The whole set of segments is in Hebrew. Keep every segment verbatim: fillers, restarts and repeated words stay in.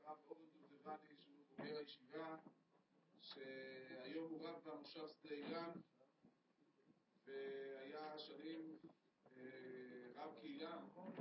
הרב אורן דובדבני, שהוא בוגר הישיבה, שהיום הוא רב במושב שדה אילן, והיה שנים רב קהילה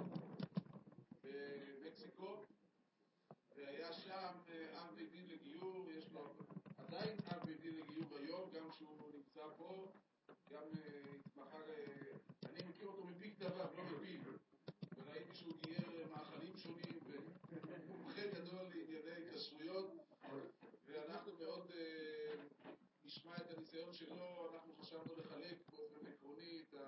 במקסיקו, והיה שם אב בית דין לגיור. יש לו עדיין אב בית דין לגיור היום, גם שהוא נמצא פה, גם התמחה, אני מכיר אותו מפי כתביו, לא מפי, וראיתי שהוא גייר מאכלים שונים ומומחה גדול לענייני כשרויות, ואנחנו מאוד נשמע את הניסיון שלו. אנחנו חשבנו לחלק באופן עקרוני את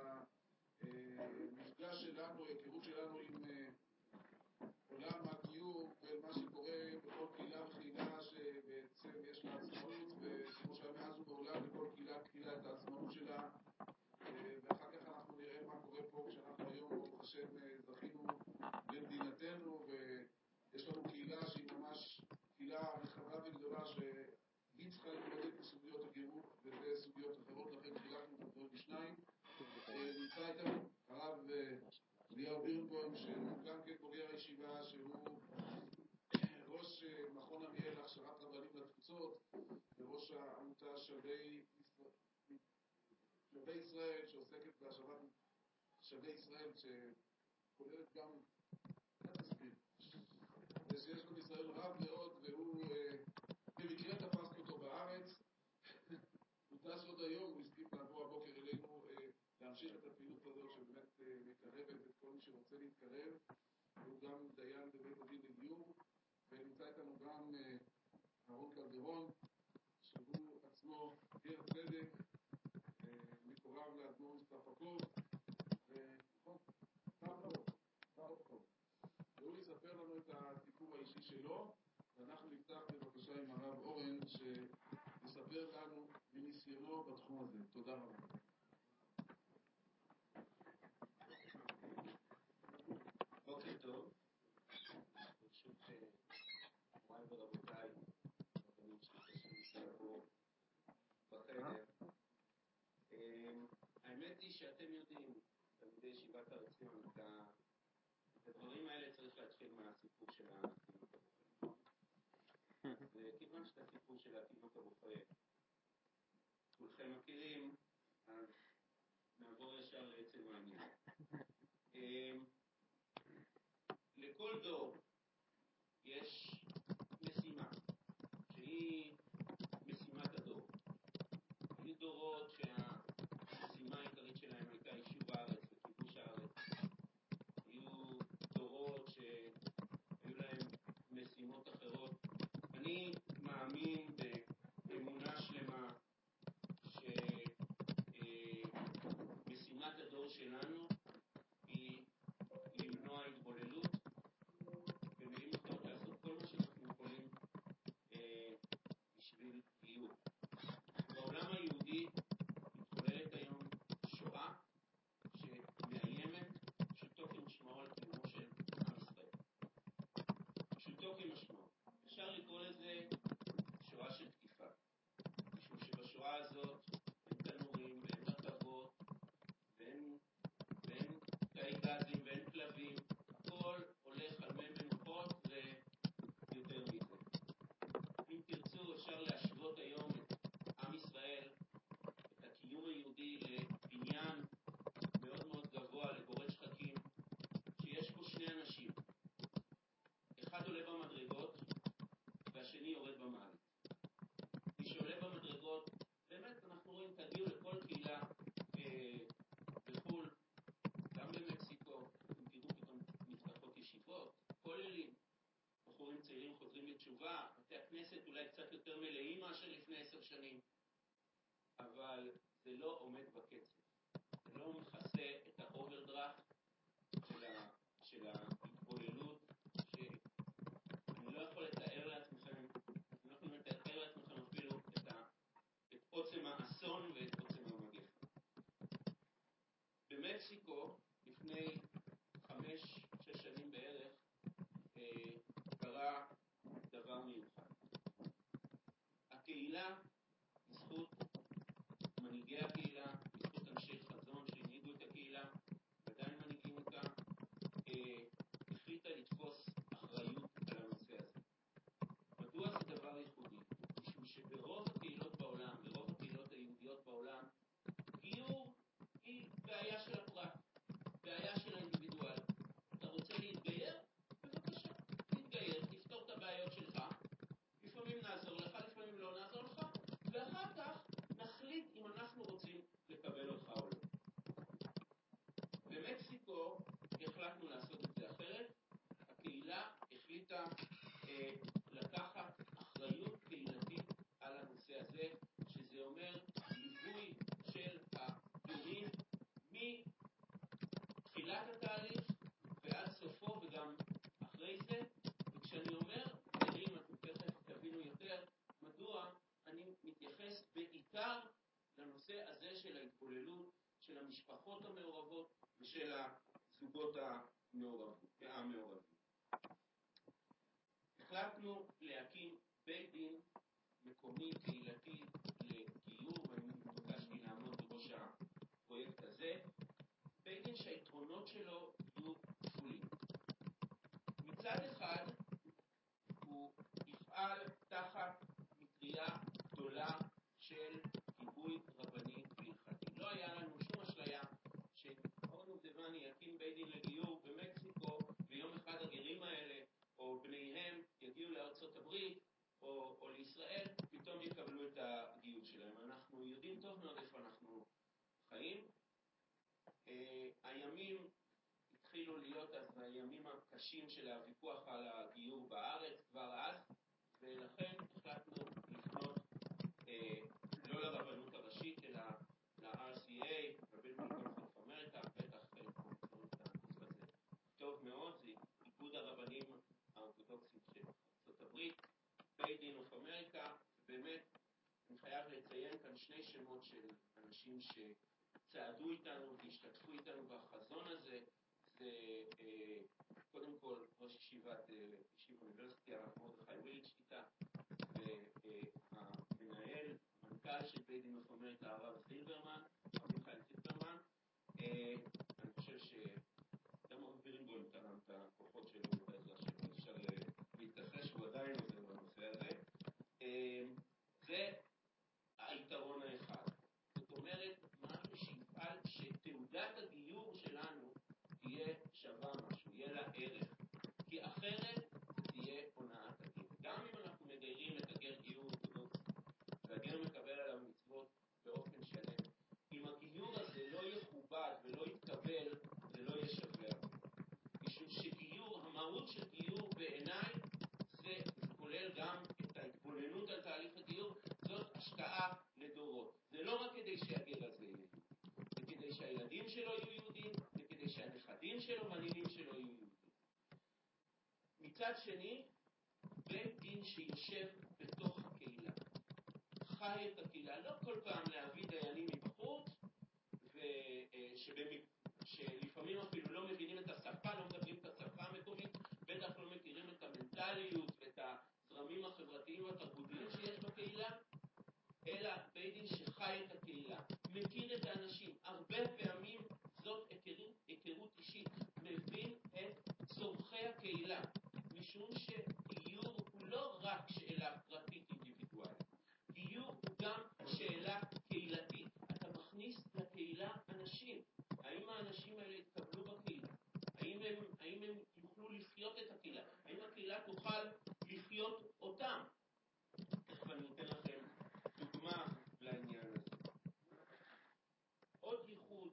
המפגש שלנו, ההיכרות שלנו עם עולם הגיור ומה שקורה בכל קהילה וקהילה שבעצם יש לה עצמאות, וכמו שמאז ובעולם לכל קהילה קהילה את העצמאות שלה, ואחר כך אנחנו נראה מה קורה פה כשאנחנו היום ברוך השם זכינו למדינתנו, ויש לנו קהילה שהיא ממש קהילה רחבה וגדולה שהיא צריכה להתמודד בסוגיות הגירות וזה סוגיות אחרות, לכן חילקנו את הדברים בשניים. נמצא איתנו הרב אליהו בירנבוים, שהוא גם כן בוגר הישיבה, שהוא ראש מכון עמיאל להכשרת רבנים לתפוצות וראש העמותה שבי שבי ישראל, שעוסקת בהשבת שבי ישראל, שכוללת גם תסביר ושיש לו ישראל רב מאוד, והוא במקרה תפסנו אותו בארץ. הוא טס עוד היום, הוא הסכים לעבור הבוקר אלינו להמשיך את הפעילות הזאת שבאמת מקרבת את כל מי שרוצה להתקרב. הוא גם דיין בבית הדין לגיור, ונמצא איתנו גם אהרון קלדרון, שהוא עצמו גר צדק, מקורב לאדמו"ר מספפקוב, והוא יספר לנו את הסיפור האישי שלו, ואנחנו נפתח בבקשה עם הרב אורן שיספר לנו מניסיונו בתחום הזה. תודה רבה. בוקר טוב, ברשות מוריי ורבותיי, רבנים שנמצאים פה בחדר. האמת היא שאתם יודעים, תלמידי ישיבת הר עציון, את הדברים האלה צריך להתחיל מהסיפור של התינוק הבוחר. וכיוון שאת הסיפור של התינוק הבוחר כולכם מכירים, אז נעבור ישר לעצם העניין. לכל דור יש משימה שהיא משימת הדור. היו דורות שהמשימה העיקרית שלהם הייתה יישוב הארץ וכיבוש הארץ. היו דורות שהיו להם משימות אחרות. אני מאמין באמונה שלמה שמשימת הדור שלנו היא למנוע התבוללות, במילים אחרות לעשות כל מה שאנחנו יכולים אה, בשביל גיור. בעולם היהודי מתחוללת היום שואה שמאיימת פשוטו כמשמעו על קיומו של עם ישראל. פשוטו כמשמעו. אפשר לקרוא לזה שואה של תקיפה, משום שבשואה הזאת אין תנורים ואין רכבות ואין ואין תאי גזים ואין כלבים, הכל הולך על מי מנוחות ויותר מזה. אם תרצו אפשר להשוות היום את עם ישראל, את הקיום היהודי, לבניין מאוד מאוד גבוה, לגורד שחקים, שיש פה שני אנשים. אחד עולה במדרגות והשני יורד במעלית. מי שעולה במדרגות, באמת אנחנו רואים, תגיעו לכל קהילה בחו"ל, גם במקסיקו, אתם תראו פתאום נפתחות ישיבות, כוללים, בחורים צעירים חוזרים לתשובה, בתי הכנסת אולי קצת יותר מלאים מאשר לפני עשר שנים, אבל זה לא עומד בקצב. זה לא מכסה את האוברדרפט של, ה, של ההתבוללות, שאני לא יכול לתאר לעצמכם, אני לא יכול לתאר לעצמכם אפילו את, ה, את עוצם האסון ואת עוצם המגפה. במקסיקו, לפני חמש, שש שנים בערך, אה, קרה דבר מיוחד. הקהילה, בזכות מנהיגי הקהילה, בזכות אנשי חזון שהנהיגו את הקהילה, ועדיין מנהיגים אותה, אה, החליטה לתפוס אחריות על הנושא הזה. החליטה אה, לקחת אחריות קהילתית על הנושא הזה, שזה אומר ליווי של הגרים מתחילת התהליך ועד סופו וגם אחרי זה. וכשאני אומר גרים, אתם תכף תבינו יותר מדוע אני מתייחס בעיקר לנושא הזה של ההתבוללות, של המשפחות המעורבות ושל הזוגות המעורבים. החלטנו להקים בית דין מקומי קהילתי לגיור, ואני מבקשתי לעמוד בראש הפרויקט הזה. בית דין שהיתרונות שלו יהיו כפולים. מצד אחד הוא יפעל תחת מטריה גדולה של גיבוי רבני והלכתי. לא היה לנו שום אשליה שאורן דובדבני יקים בית דין לגיור במקסיקו ויום אחד הגרים האלה או בניהם יגיעו לארצות הברית או, או לישראל, פתאום יקבלו את הגיור שלהם. אנחנו יודעים טוב מאוד איפה אנחנו חיים. אה, הימים התחילו להיות אז הימים הקשים של הוויכוח על הגיור בארץ כבר אז, ולכן החלטנו לפנות אה, לא לרבנות הראשית אלא ל-אר סי איי, רבנות קונפרנס אוף אמריקה, בטח חלק מכירים את הגוף הזה טוב מאוד, זה איגוד הרבנים האורתודוקסים של ארצות הברית, בית דין אוף אמריקה. ובאמת אני חייב לציין כאן שני שמות של אנשים שצעדו איתנו והשתתפו איתנו בחזון הזה. זה אה, קודם כל ראש ישיבת אה, ישיב אוניברסיטי הרב מרדכי וילצ'טיטה, והמנהל, המנכ"ל של בית דין אוף אמריקה הרב זילברמן, הרב מיכאל זילברמן. אה, אני חושב שגם הרב בירנבוים תרם את הכוחות שלו ואת העזרה שלו, אפשר להתכחש, הוא עדיין עוזר בנושא הזה. אה, זה היתרון האחד. זאת אומרת, משהו שיפעל שתעודת הגיור שלנו תהיה שווה משהו, יהיה לה ערך, כי אחרת תהיה הונאת הגר. גם אם אנחנו מגיירים את הגר גיור אורתודוקסי והגר מקבל עליו מצוות באופן שלם, אם הגיור הזה לא יכובד ולא יתקבל, זה לא יהיה שווה. משום שגיור, המהות של גיור בעיניי זה, זה כולל גם את ההתבוננות על תהליך הגיור, זאת השקעה לדורות. זה לא רק כדי שהגר הזה יהיה יהודי, זה כדי שהילדים שלו יהיו יהודים, זה כדי שהנכדים שלו והנינים שלו יהיו יהודים. מצד שני, בית דין שיושב בתוך הקהילה, חי את הקהילה, לא כל פעם להביא דיינים מבחוץ, שלפעמים אפילו לא מבינים את השפה, לא מדברים את השפה המקומית, בטח לא מכירים את המנטליות ואת הזרמים החברתיים והתרבותיים שיש בקהילה, אלא בית דין שחי את הקהילה, מכיר את האנשים. הרבה פעמים זאת היכרות, היכרות אישית, מבין את צורכי הקהילה, משום שגיור הוא לא רק שאלה פרטית אינדיבידואלית, גיור הוא גם שאלה קהילתית. אתה מכניס לקהילה אנשים, האם האנשים האלה יתקבלו בקהילה? האם הם, האם הם יוכלו לחיות את הקהילה? האם הקהילה תוכל לחיות אותם? תכף אני אתן לכם דוגמה לעניין הזה. עוד ייחוד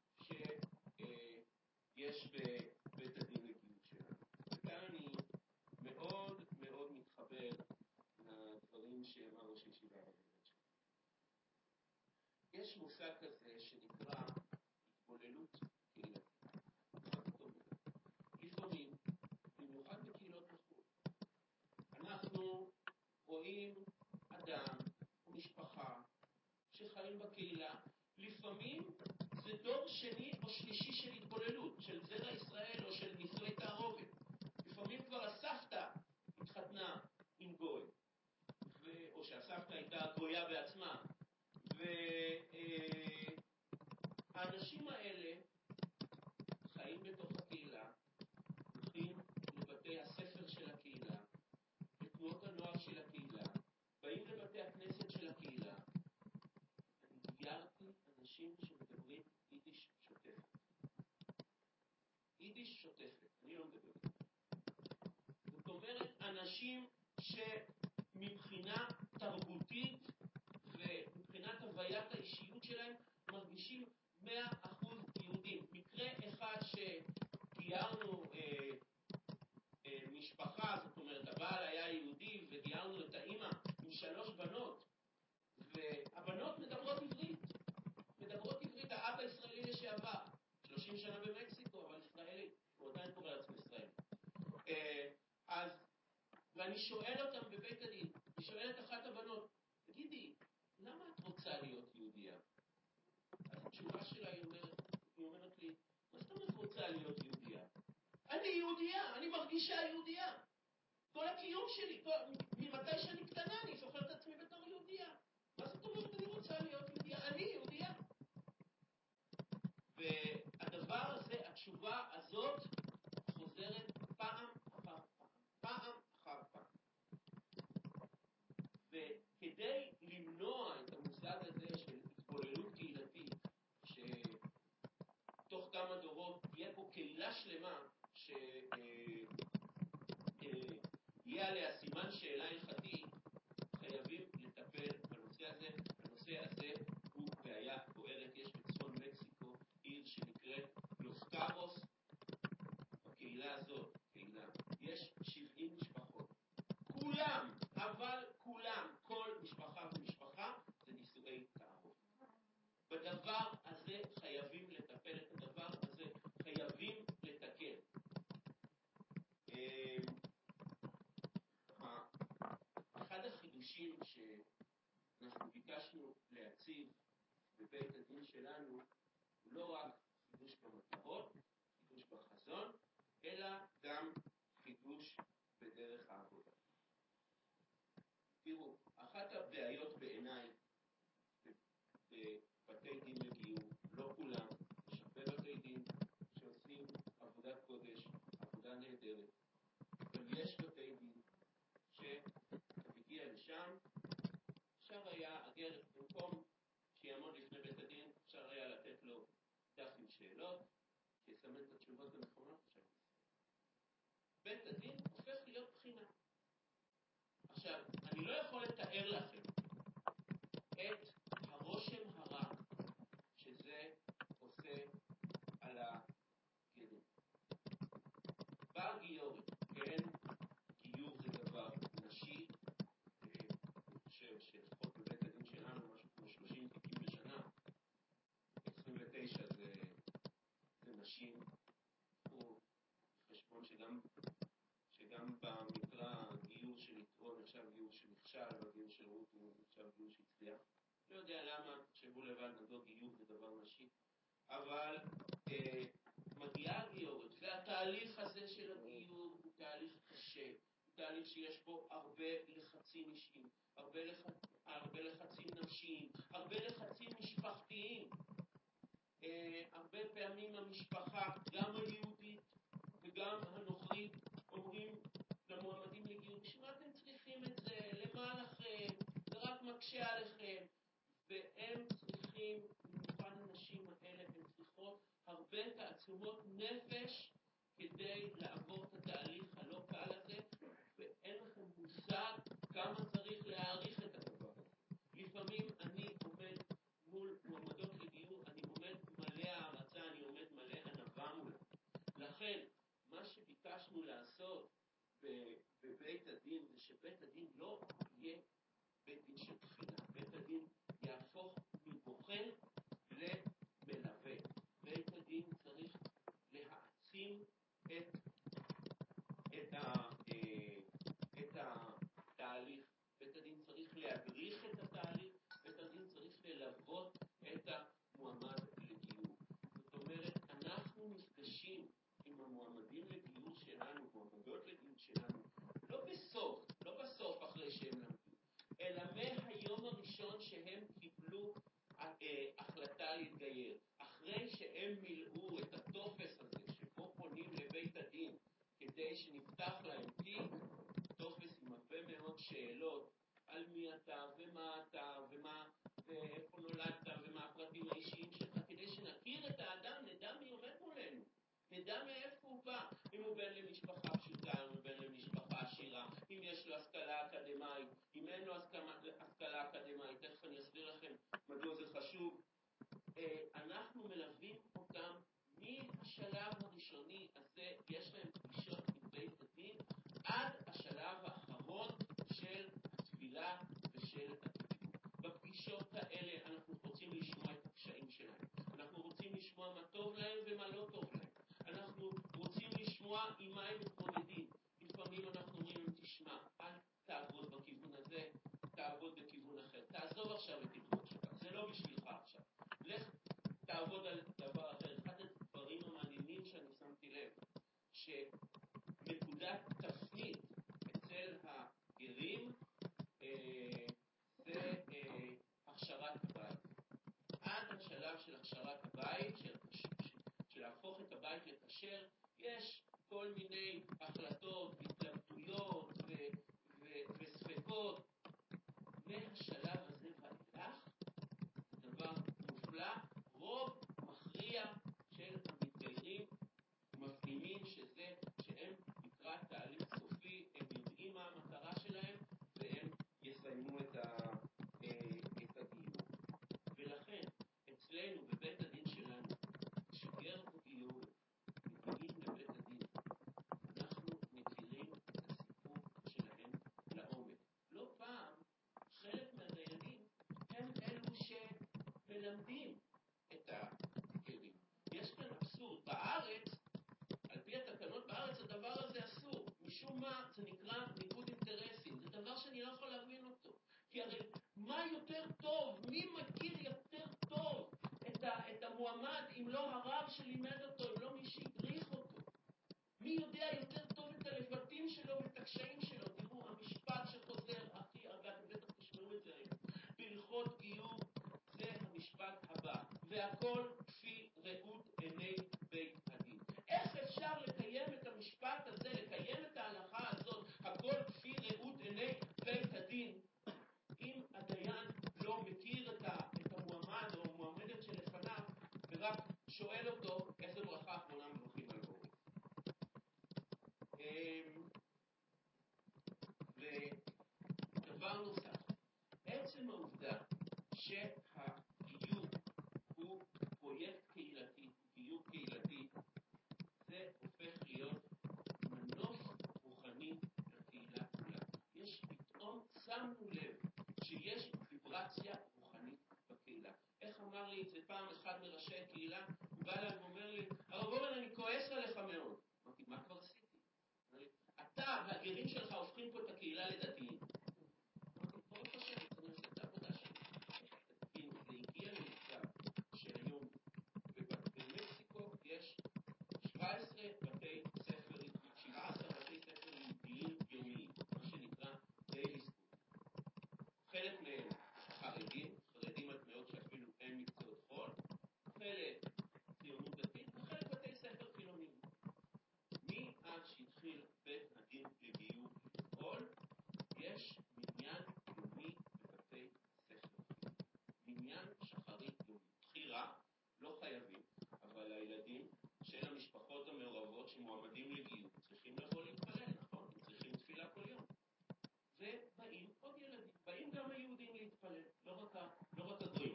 שיש בבית הדין לגיור שלנו. וכאן אני מאוד מאוד מתחבר לדברים שאמר ראש ישיבה הרב שלנו. יש מושג כזה שנקרא התבוללות קהילתית. לפעמים, במיוחד בקהילות בחו"ל, אנחנו רואים אדם או משפחה שחיים בקהילה, לפעמים זה דור שני או שלישי של התבוללות, של זרע ישראל או של נישואי תערובת. לפעמים כבר הסבתא התחתנה עם גוי, ו... או שהסבתא הייתה גויה בעצמה, והאנשים האלה חיים בתוך הקהילה, הולכים לבתי הספר של הקהילה, לתנועות הנוער של הקהילה, באים לבתי הכנסת של הקהילה. אני גיירתי אנשים שמדברים יידיש שוטפת. יידיש שוטפת, אני לא מדבר. זאת אומרת, אנשים שמבחינה תרבותית ומבחינת הוויית האישיות שלהם מרגישים מאה אחוז יהודים. מקרה אחד שגיירנו אה, אה, משפחה משפחה, זאת אומרת, הבעל היה יהודי וגיירנו את האמא עם שלוש בנות, והבנות מדברות עברית, מדברות עברית, האבא ישראלי לשעבר, שלושים שנה במקסיקו, אבל ישראלי, הוא עדיין קורא לעצמו ישראלי. אז, ואני שואל אותם בבית הדין, אני שואל את אחת הבנות, תגידי, למה את רוצה להיות יהודייה? אז התשובה שלה היא אומרת, היא אומרת לי, מה זאת אומרת רוצה להיות יהודייה? אני יהודייה, אני מרגישה יהודייה. כל הקיום שלי, כל, ממתי שאני קטנה, אני זוכר את עצמי בתור יהודייה. מה זאת אומרת אני רוצה להיות יהודייה? אני יהודייה. והדבר הזה, התשובה הזאת, חוזרת פעם אחר פעם, פעם אחר פעם. וכדי למנוע את המושג הזה של התבוללות קהילתית, שתוך כמה דורות תהיה פה קהילה שלמה שיהיה עליה סימן שאלה הלכתי, חייבים לטפל בנושא הזה. הנושא הזה הוא בעיה בוערת. יש בצפון מקסיקו עיר שנקראת לוס קאבוס. בקהילה הזאת, קהילה, יש שבעים משפחות. כולם, אבל כולם, כל משפחה ומשפחה, זה נישואי תערובת. בדבר הזה חייבים לטפל, את הדבר הזה חייבים לתקן. אחד החידושים שאנחנו ביקשנו להציב בבית הדין שלנו הוא לא רק חידוש במטרות, חידוש בחזון, אלא גם חידוש בדרך העבודה. תראו, אחת הבעיות בעיניי בבתי דין לגיור, לא כולם, יש הרבה בתי דין שעושים עבודת קודש, עבודה נהדרת, אבל יש בתי דין שהגיע לשם, אפשר היה, הגר, במקום שיעמוד לפני בית הדין, אפשר היה לתת לו דף עם שאלות, שיסמן את התשובות הנכונות עכשיו. בית הדין הופך להיות בחינה. עכשיו, אני לא יכול לתאר לכם את הרושם הרע שזה עושה על הגרים. בגיורית, כן, גיור זה דבר נשי, אני חושב שלפחות בבית הדין שלנו משהו כמו שלושים תיקים בשנה, עשרים ותשע זה, זה נשים, הוא חשבון שגם שגם במקרא גיור של יתרו נחשב גיור שנכשל, והגיור של רות הוא נחשב גיור שהצליח. לא יודע למה, תחשבו לבד, נדור גיור זה דבר נשי. אבל אה, מגיעה הגיורת, והתהליך הזה של הגיור הוא תהליך קשה, הוא תהליך שיש בו הרבה לחצים אישיים, הרבה, לח... הרבה לחצים נפשיים, הרבה לחצים משפחתיים. אה, הרבה פעמים המשפחה, גם היהודית וגם הנוכרית, אומרים למועמדים לגיור, בשביל מה אתם צריכים את זה? למה לכם? זה רק מקשה עליכם. והם צריכים, במיוחד הנשים האלה, הן צריכות הרבה תעצומות נפש כדי לעבור את התהליך הלא קל הזה, ואין לכם מושג כמה צריך להעריך את הדבר הזה. לפעמים אני עומד מול מועמדות לגיור, אני עומד מלא הערצה, אני עומד מלא ענווה מולה. לכן, מה שביקשנו לעשות בבית הדין, זה שבית הדין לא יהיה בית דין של בחינה. בית הדין יהפוך מבוחן למלווה. בית הדין צריך להעצים את, את, ה, את התהליך. בית הדין צריך להדריך את התהליך. בית הדין צריך ללוות את המועמד לגיור. זאת אומרת, אנחנו נפגשים עם המועמדים לגיור שלנו, מועמדות לגיור שלנו, לא בסוף, לא בסוף אחרי שהם למדו, אלא מהיום הראשון שהם קיבלו אה, החלטה להתגייר, אחרי שהם מילאו את הטופס הזה שבו פונים לבית הדין כדי שנפתח להם תיק, טופס עם הרבה מאוד שאלות על מי אתה ומה אתה ומה ואיפה נולדת ומה הפרטים האישיים שלך, כדי שנכיר את האדם, נדע מי עומד מולנו, נדע מאיפה הוא בא, אם הוא בן למשפחה פשוטה, אם הוא בן למשפחה עשירה, אם יש לו השכלה אקדמית, אם אין לו השכלה אקדמית. תכף אני אסביר לכם מדוע זה חשוב. אנחנו מלווים אותם מהשלב הראשוני הזה, יש להם פגישות עם בית הדין, עד הפגישות האלה אנחנו רוצים לשמוע את הקשיים שלהם. אנחנו רוצים לשמוע מה טוב להם ומה לא טוב להם. אנחנו רוצים לשמוע עם מה הם מתמודדים. לפעמים אנחנו אומרים להם, תשמע, אל תעבוד בכיוון הזה, תעבוד בכיוון אחר. תעזוב עכשיו את הלכות שבת, זה לא בשבילך עכשיו. לך תעבוד על דבר אחר. אחד הדברים המעניינים שאני שמתי לב, שנקודת תפנית אצל הגרים אה, זה אה, הכשרת הבית. עד השלב של הכשרת הבית, של, של, של להפוך את הבית לכשר, יש כל מיני החלטות, התלבטויות ו, ו, וספקות. מהשלב הזה ואילך, דבר מופלא, רוב מכריע של המתגיירים מפנימים שזה, שהם לקראת תהליך סופי, הם יודעים מה המטרה שלהם והם יסיימו את, ה, את הגיור. ולכן, אצלנו בבית הדין שלנו, שגר וגיור מגיעים לבית הדין, אנחנו מכירים את הסיפור שלהם לעומק. לא פעם, חלק מהדיינים הם אלו שמלמדים את הגרים. יש כאן אבסורד. בארץ, על פי התקנות בארץ, הדבר הזה אסור. משום מה זה נקרא ניגוד אינטרסים. זה דבר שאני לא יכול להבין אותו. כי הרי מה יותר טוב, מי מכיר יותר טוב את, ה, את המועמד אם לא הרב שלימד אותו, אם לא מי שהדריך אותו? מי יודע יותר טוב את הלבטים שלו ואת הקשיים שלו? תראו, המשפט שחוזר הכי הרבה, אתם בטח תשמעו את זה היום, בהלכות גיור, זה המשפט הבא, והכל כפי ראות עיני בית הדין. איך אפשר לקיים את המשפט הזה, לקיים את ההלכה הזאת, הכל כפי ראות עיני בית הדין, אם הדיין לא מכיר את, ה, את המועמד או המועמדת שלפניו, ורק שואל אותו איזה ברכה אחרונה מברכים על בורא. ודבר נוסף, עצם העובדה שהגיור הוא פרויקט קהילתי, גיור קהילתי, זה הופך להיות מנוף רוחני לקהילה כולה. יש פתאום, שמנו לב שיש ויברציה רוחנית בקהילה. איך אמר לי את זה פעם אחד מראשי הקהילה? הוא בא אליי ואומר לי, הרב אורן, אני כועס עליך מאוד. אמרתי, מה כבר עשיתי? אתה והגרים שלך הופכים פה את הקהילה לדתיים. אמרתי, ברוך השם, אני עושה את העבודה שלי. זה הגיע למצב שהיום במקסיקו יש שבע עשרה בתי ספר, שבעה עשר בתי ספר יהודיים יומיים, מה שנקרא דיילי סקול. חלק מהם חרדים, חרדים עד מאוד שאפילו אין מקצועות חול, חלק ציונות דתית וחלק בתי ספר חילוניים. מאז שהתחיל בית הדין לגיור לפעול, יש מניין יומי בבתי ספר. מניין שחרית יומי. בחירה, לא חייבים, אבל הילדים של המשפחות המעורבות שמועמדים לגיור צריכים לבוא להתפלל, נכון? הם צריכים תפילה כל יום. ובאים עוד ילדים, באים גם היהודים להתפלל, לא רק, לא רק הגויים.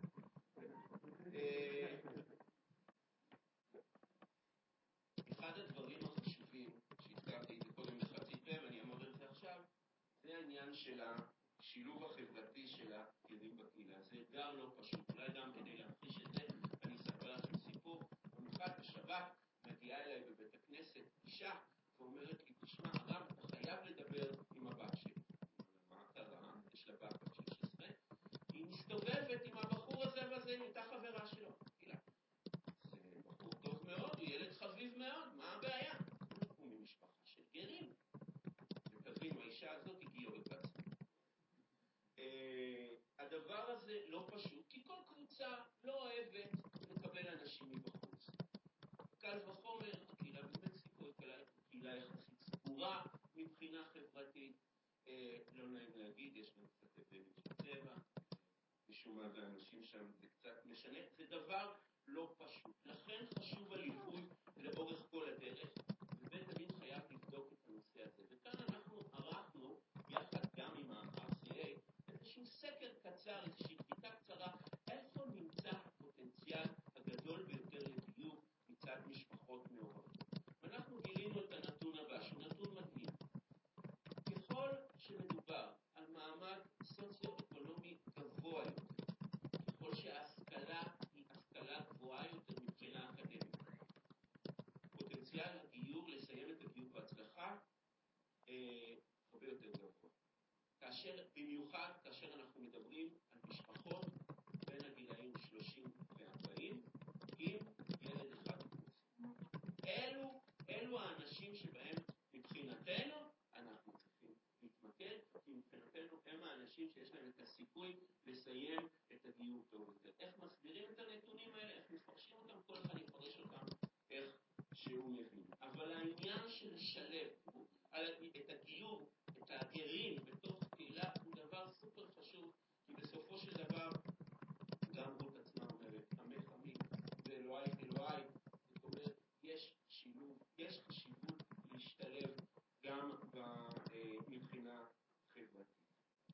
אחד הדברים החשובים שהזכרתי את זה קודם בחצי פה ואני אמר את זה עכשיו, זה העניין של השילוב החברתי של הגרים בקהילה. זה אתגר לא פשוט. אולי גם כדי להמחיש את זה, אני אספר לכם סיפור. במחת השבת מגיעה אליי בבית הכנסת אישה ואומרת לי, תשמע הרב, אתה חייב לדבר עם הבת שלי. מה קרה? יש לה בת שש עשרה. היא מסתובבת עם הבחור הזה וזה, נהייתה חברה שלו. תגילה. זה בחור טוב מאוד, הוא ילד חביב מאוד, מה הבעיה? הוא ממשפחה של גרים. ותבינו, האישה הזאת היא גיורית בעצמה. הדבר הזה לא פשוט, כי כל קבוצה לא אוהבת לקבל אנשים מבחוץ. קל וחומר, הקהילה במקסיקו היא קהילה יחסית סגורה מבחינה חברתית, לא נעים להגיד, יש גם קצת הבדלים של צבע, משום מה והאנשים שם זה קצת משנה, זה דבר לא פשוט. לכן חשוב הליווי לאורך כל הדרך, ובית הדין חייב לבדוק את הנושא הזה. וכאן אנחנו ערכנו, יחד גם עם ה-אר סי איי, איזשהו סקר קצר, איזושהי בדיקה קצרה, איפה נמצא הפוטנציאל הגדול ביותר לגיור מצד משפחות מעורבות. ואנחנו גילינו את הנתון הבא, שהוא נתון מדהים. ככל שמדובר על מעמד סוציו-אקונומי גבוה יותר, אה, הרבה יותר גבוה. כאשר, במיוחד כאשר אנחנו מדברים על משפחות בין הגילאים שלושים ו-ארבעים עם ילד אחד פלוס. אלו, אלו האנשים שבהם מבחינתנו אנחנו צריכים להתמקד, כי מבחינתנו הם האנשים שיש להם את הסיכוי לסיים את הגיור טוב יותר. איך מסבירים את הנתונים האלה, איך מפרשים אותם, כל אחד יפרש אותם איך שהוא מבין. אבל העניין של לשלב את הגיור, את הגרים בתוך קהילה הוא דבר סופר חשוב, כי בסופו של דבר גם רות עצמה אומרת, עמך עמי ואלוהי אלוהי, זאת אומרת, יש שילוב, יש חשיבות להשתלב גם מבחינה חברתית.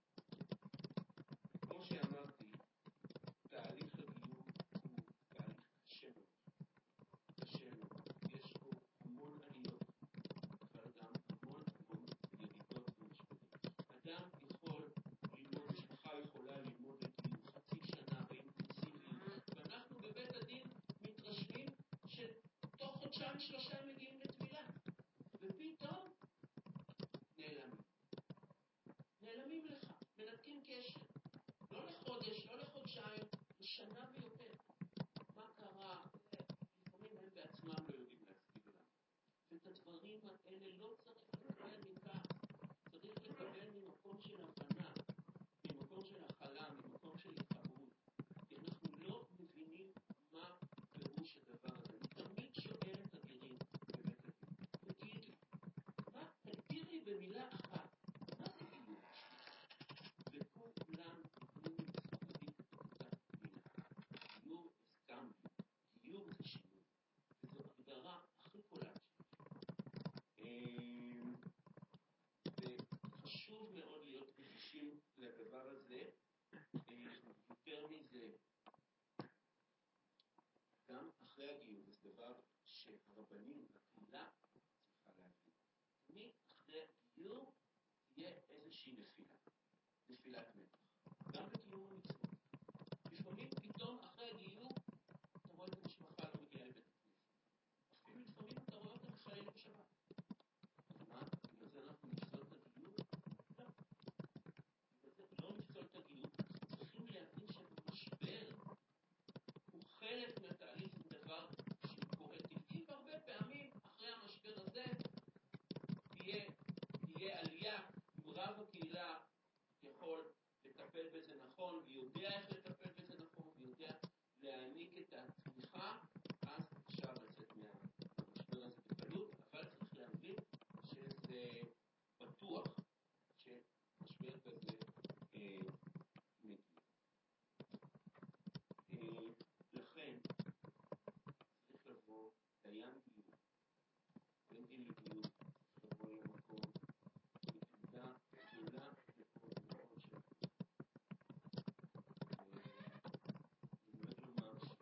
כמו שאמרתי, תהליך הגיור הוא תהליך קשה מאוד. קשה מאוד. יש פה המון עליות, אבל גם המון המון ירידות ומשברים. אדם יכול ללמוד, משפחה יכולה ללמוד לגיור חצי שנה באינטנסיביות, ואנחנו בבית הדין מתרשמים שתוך חודשיים שלושה הם מגיעים לטבילה, ופתאום נעלמים. נעלמים לך, מנתקים קשר. לא לחודש, לא לחודשיים, לשנה ויותר. מה קרה? לפעמים הם בעצמם לא יודעים להסביר להם. ואת הדברים האלה לא צריך לקבל מכך. צריך לקבל ממקום של הבנה, ממקום של הכלה, ממקום של התחברות. כי אנחנו לא מבינים מה פירוש הדבר הזה. אני תמיד שואל את הגרים בבית הדין. תגיד לי, מה? תגדיר לי במילה אחת. מה זה גיור? וכולם נותנים לי בספרדית את אותה מילה. גיור הסכם. גיור זה שינוי. וזו הגדרה הכי קולעת שלי. וחשוב מאוד להיות רגישים לדבר הזה. יותר מזה, גם אחרי הגיור, זה דבר שהרבנים, הקהילה, צריכה להבין. תמיד אחרי הגיור תהיה איזושהי נפילה. נפילת מתח. גם בקיום המצוות. לפעמים פתאום אחרי הגיור אתה רואה את המשפחה לא מגיעה לבית הכנסת. אפילו לפעמים אתה רואה אותה מחללת שבת. אז מה? בגלל זה אנחנו נפסול את הגיור? לא. בגלל זה לא נפסול את הגיור. אנחנו צריכים להבין שהמשבר הוא חלק מהתהליך, זה דבר שהוא קורה טבעי, והרבה פעמים אחרי המשבר הזה תהיה, תהיה עלייה. אם רב הקהילה יכול לטפל בזה נכון, ויודע איך לטפל בזה נכון, ויודע להעניק את התמיכה, אז אפשר לצאת מהמשבר הזה בקלות, אבל צריך להבין שזה בטוח שמשבר כזה אה, מגיע. אה, לכן צריך לבוא דיין גיור, בין דין לגיור, צריך לבוא למקום מתעודה גדולה לכל מאוד שלנו. אני אוהב לומר ש...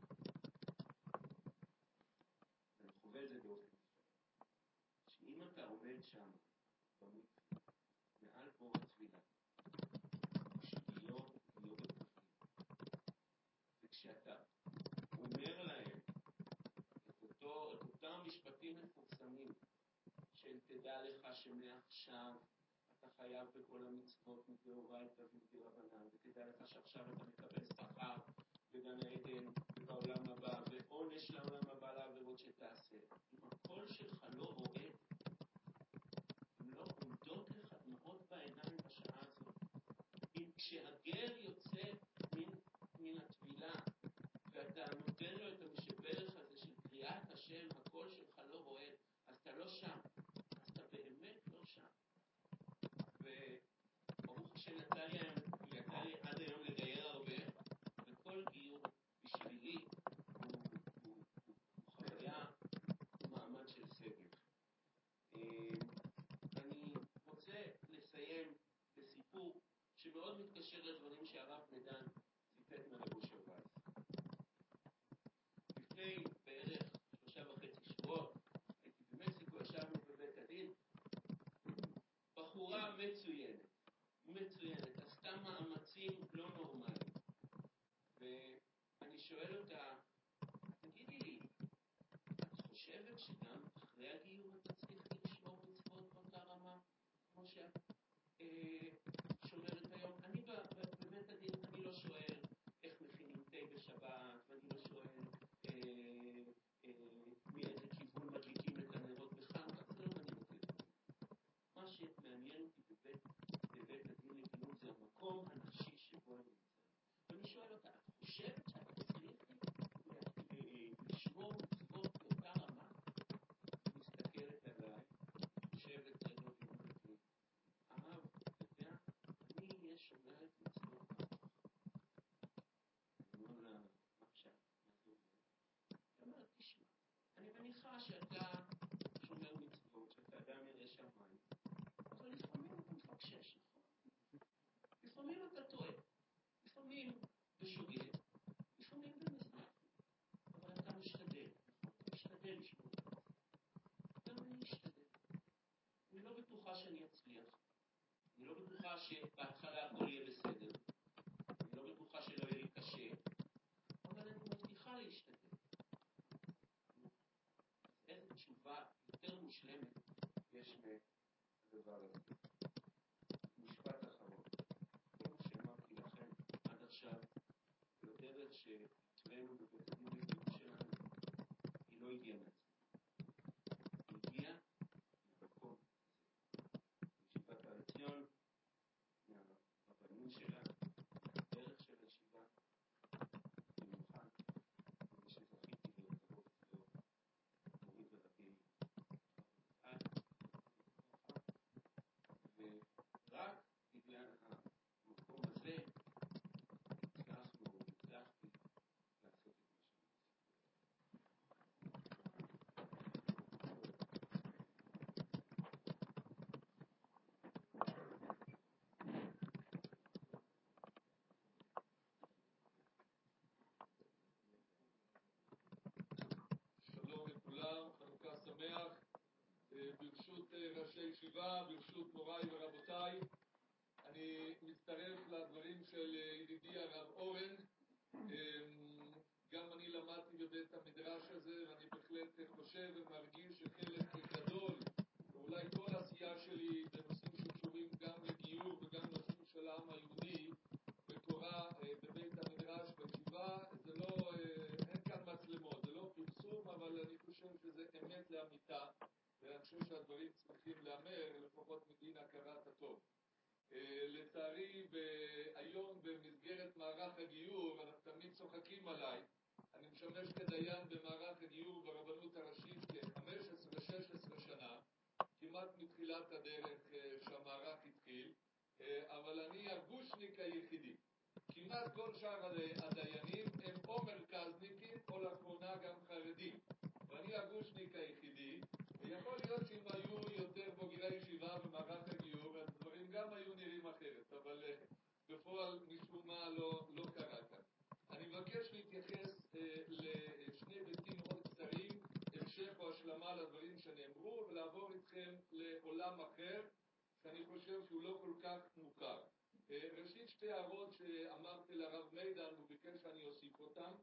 אני חווה את זה באופן נפרד. שאם אתה עומד שם במקווה, מעל בור התפילה, כשגיור גיור בפנים, וכשאתה אומר להם את, אותו, את אותם משפטים מפורסמים של תדע לך שמעכשיו אתה חייב בכל המצוות מדאורייתא ומדרבנן, ותדע לך שעכשיו אתה מקבל שכר בגן העדן ובעולם הבא, ועונש לעולם הבא לעבירות שתעשה. אם הקול שלך לא רועד, אם לא עומדות לך דמעות בעיניים בשעה הזאת, אם כשהגר יוצא מן, מן הטבילה, ואתה נותן לו את המשברך הזה של קריאת השם, הקול שלך לא רועד, אז אתה לא שם, אז אתה באמת לא שם. וברוך השם יצא לי, יצא לי עד היום לגייר הרבה, וכל גיור בשבילי הוא, הוא, הוא, הוא חוויה, הוא מעמד של סבל. אני רוצה לסיים בסיפור שמאוד מתקשר לדברים שהרב מדן ציטט מרב אושר וייס. לפני בערך שלושה וחצי שבועות הייתי במקסיקו, ישבנו בבית הדין, בחורה מצוינת, מצוינת, עשתה מאמצים לא נורמליים. ואני שואל אותה, תגידי לי, את חושבת שגם אחרי הגיור את תצליחי לשמור מצוות באותה רמה? שומרת היום. אני בבית הדין, אני לא שואל איך מכינים תה בשבת, ואני לא שואל מאיזה כיוון מדליקים את הנרות בחנוכה, זה לא מעניין אותי. מה שמעניין אותי בבית, בבית הדין לגינות זה המקום הנפשי שבו אני נמצא. ואני שואל אותה, את חושבת שאת תצליחי לשמור מצוות באותה רמה? מסתכלת עליי, חושבת רגע ואומרת לי, הרב, אתה יודע, אני שומרת מצוות. אני אומר לה, מה עכשיו? מה זה אומר? היא אומרת, תשמע, אני מניחה שאתה שומר מצוות, שאתה אדם ירא שמיים, אבל לפעמים אתה מפקשש, נכון? לפעמים אתה טועה, לפעמים בשוגג, לפעמים במזנח, אבל אתה משתדל, נכון? אתה משתדל לשמור את זה. גם אני משתדל. אני לא בטוחה שאני אצליח. אני לא בטוחה שבהתחלה הכל יהיה בסדר. אני לא בטוחה שלא יהיה לי קשה, אבל אני מבטיחה להשתדל. אז איזו תשובה יותר מושלמת יש לדבר הזה. משפט אחרון. כל מה שאמרתי לכם עד עכשיו, בדרך שהתווינו בבית הדין לגינות שלנו, היא לא הגיעה מעצמה. היא הגיעה מהמקום הזה. ישיבת הר עציון, מהרבנות שלה, מהדרך של הישיבה, במיוחד, ושזכיתי להיות רוב אצלו, מורי ורבי עד, ורק בגלל המקום הזה, הצלחנו, הצלחתי לעשות את מה שאני שלום לכולם, חנוכה שמח. ברשות ראשי ישיבה, ברשות מוריי ורבותיי, אני מצטרף לדברים של ידידי הרב אורן. גם אני למדתי בבית המדרש הזה, ואני בהחלט חושב ומרגיש שחלק גדול, ואולי כל העשייה שלי בנושאים שקשורים גם לגיור וגם נושאים של העם היהודי, מקורה בבית המדרש בישיבה. זה לא, אין כאן מצלמות, זה לא פרסום, אבל אני חושב שזה אמת לאמיתה, ואני חושב שהדברים צריכים לאמר, לפחות מדין הכרת הטוב. לצערי, היום במסגרת מערך הגיור, אנחנו תמיד צוחקים עליי. אני משמש כדיין במערך הגיור ברבנות הראשית כ-חמש עשרה שש עשרה שנה, כמעט מתחילת הדרך שהמערך התחיל, אבל אני הגושניק היחידי. כמעט כל שאר הדיינים הם או מרכזניקים או לאחרונה גם חרדים, ואני הגושניק היחידי. ויכול להיות שאם היו יותר בוגרי ישיבה במערך הגיור, אז דברים גם היו נראים אחרת, אבל בפועל משום מה לא, לא קרה כאן. אני מבקש להתייחס אה, לשני היבטים מאוד קצרים, המשך או השלמה לדברים שנאמרו, ולעבור איתכם לעולם אחר, שאני חושב שהוא לא כל כך מוכר. אה, ראשית, שתי הערות שאמרתי לרב מידן, הוא ביקש שאני אוסיף אותם.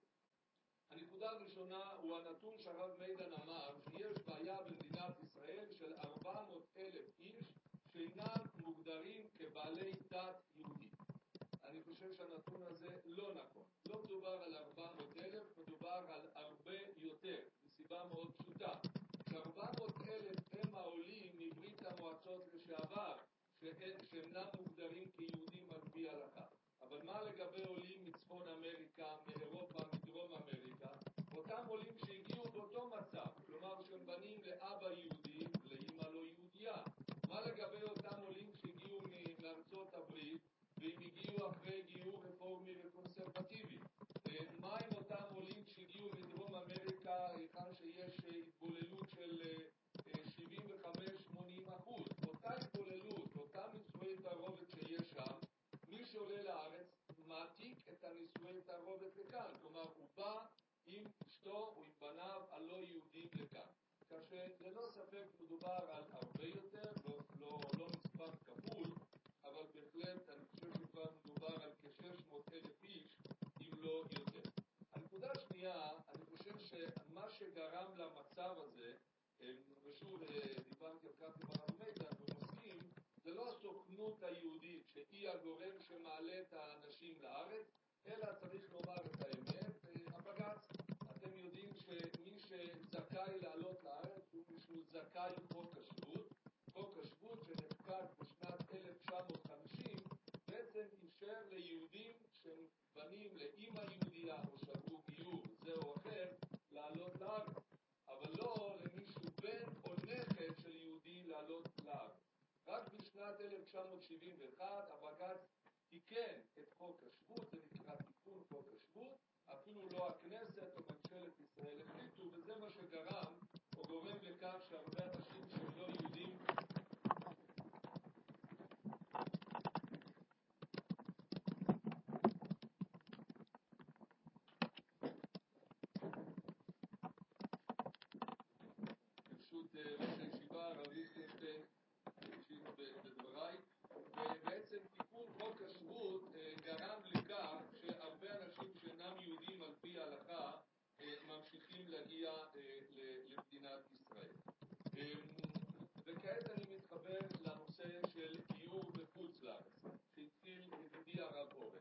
הנקודה הראשונה הוא הנתון שהרב מידן אמר, שיש בעיה במדינת ישראל של ארבע מאות אלף איש שאינם מוגדרים כבעלי דת יהודית. אני חושב שהנתון הזה לא נכון. לא מדובר על ארבע מאות אלף, מדובר על הרבה יותר, מסיבה מאוד פשוטה. ש-ארבע מאות אלף הם העולים מברית המועצות לשעבר, שאינם מוגדרים כיהודים על פי ההלכה. אבל מה לגבי עולים מצפון אמריקה, מאירופה, מדרום אמריקה? אותם עולים שהגיעו באותו מצב, כלומר שהם בנים לאבא יהודי ולאמא לא יהודייה. מה לגבי אותם עולים שהגיעו מארצות הברית, והם הגיעו אחרי גיור רפורמי וקונסרבטיבי? מה עם אותם עולים שהגיעו מדרום אמריקה, היכן שיש התבוללות של שבעים וחמש שמונים אחוז? אותה התבוללות, אותה נישואי תערובת שיש שם, מי שעולה לארץ מעתיק את הנישואי תערובת לכאן, כלומר הוא בא עם אשתו או עם בניו הלא יהודים לכאן. כך שללא ספק מדובר על הרבה יותר, לא, לא, לא מספר כפול, אבל בהחלט אני חושב שכבר מדובר על כ-שש מאות אלף איש, אם לא יותר. הנקודה השנייה, אני חושב שמה שגרם למצב הזה, ושוב דיברתי על כך עם הרב מידן, הוא מסכים, זה לא הסוכנות הסוכנות היהודית שהיא הגורם שמעלה את האנשים לארץ, אלא צריך לומר את האמת, הבג"ץ, אתם יודעים שמי שזכאי לעלות לארץ הוא מי שהוא זכאי חוק השבות, חוק השבות שנחקק בשנת אלף תשע מאות וחמישים בעצם אפשר ליהודים שהם בנים לאמא יהודייה או שעברו גיור זה או אחר לעלות לארץ, אבל לא למישהו בן או נכד של יהודי לעלות לארץ. רק בשנת אלף תשע מאות שבעים ואחת הבג"ץ תיקן את חוק השבות, זה נקרא תיקון חוק השבות, אפילו לא הכנסת או ממשלת ישראל החליטו, וזה מה שגרם או גורם לכך שהרבה אנשים שהם לא יהודים פשוט ראש הישיבה הרב ליכטנשטיין המשיך בדבריי, ובעצם תיקון חוק השבות גרם לכך שהרבה אנשים שאינם יהודים על פי ההלכה ממשיכים להגיע למדינת ישראל. וכעת אני מתחבר לנושא של גיור בחוץ לארץ, שהתחיל ידידי הרב אורן.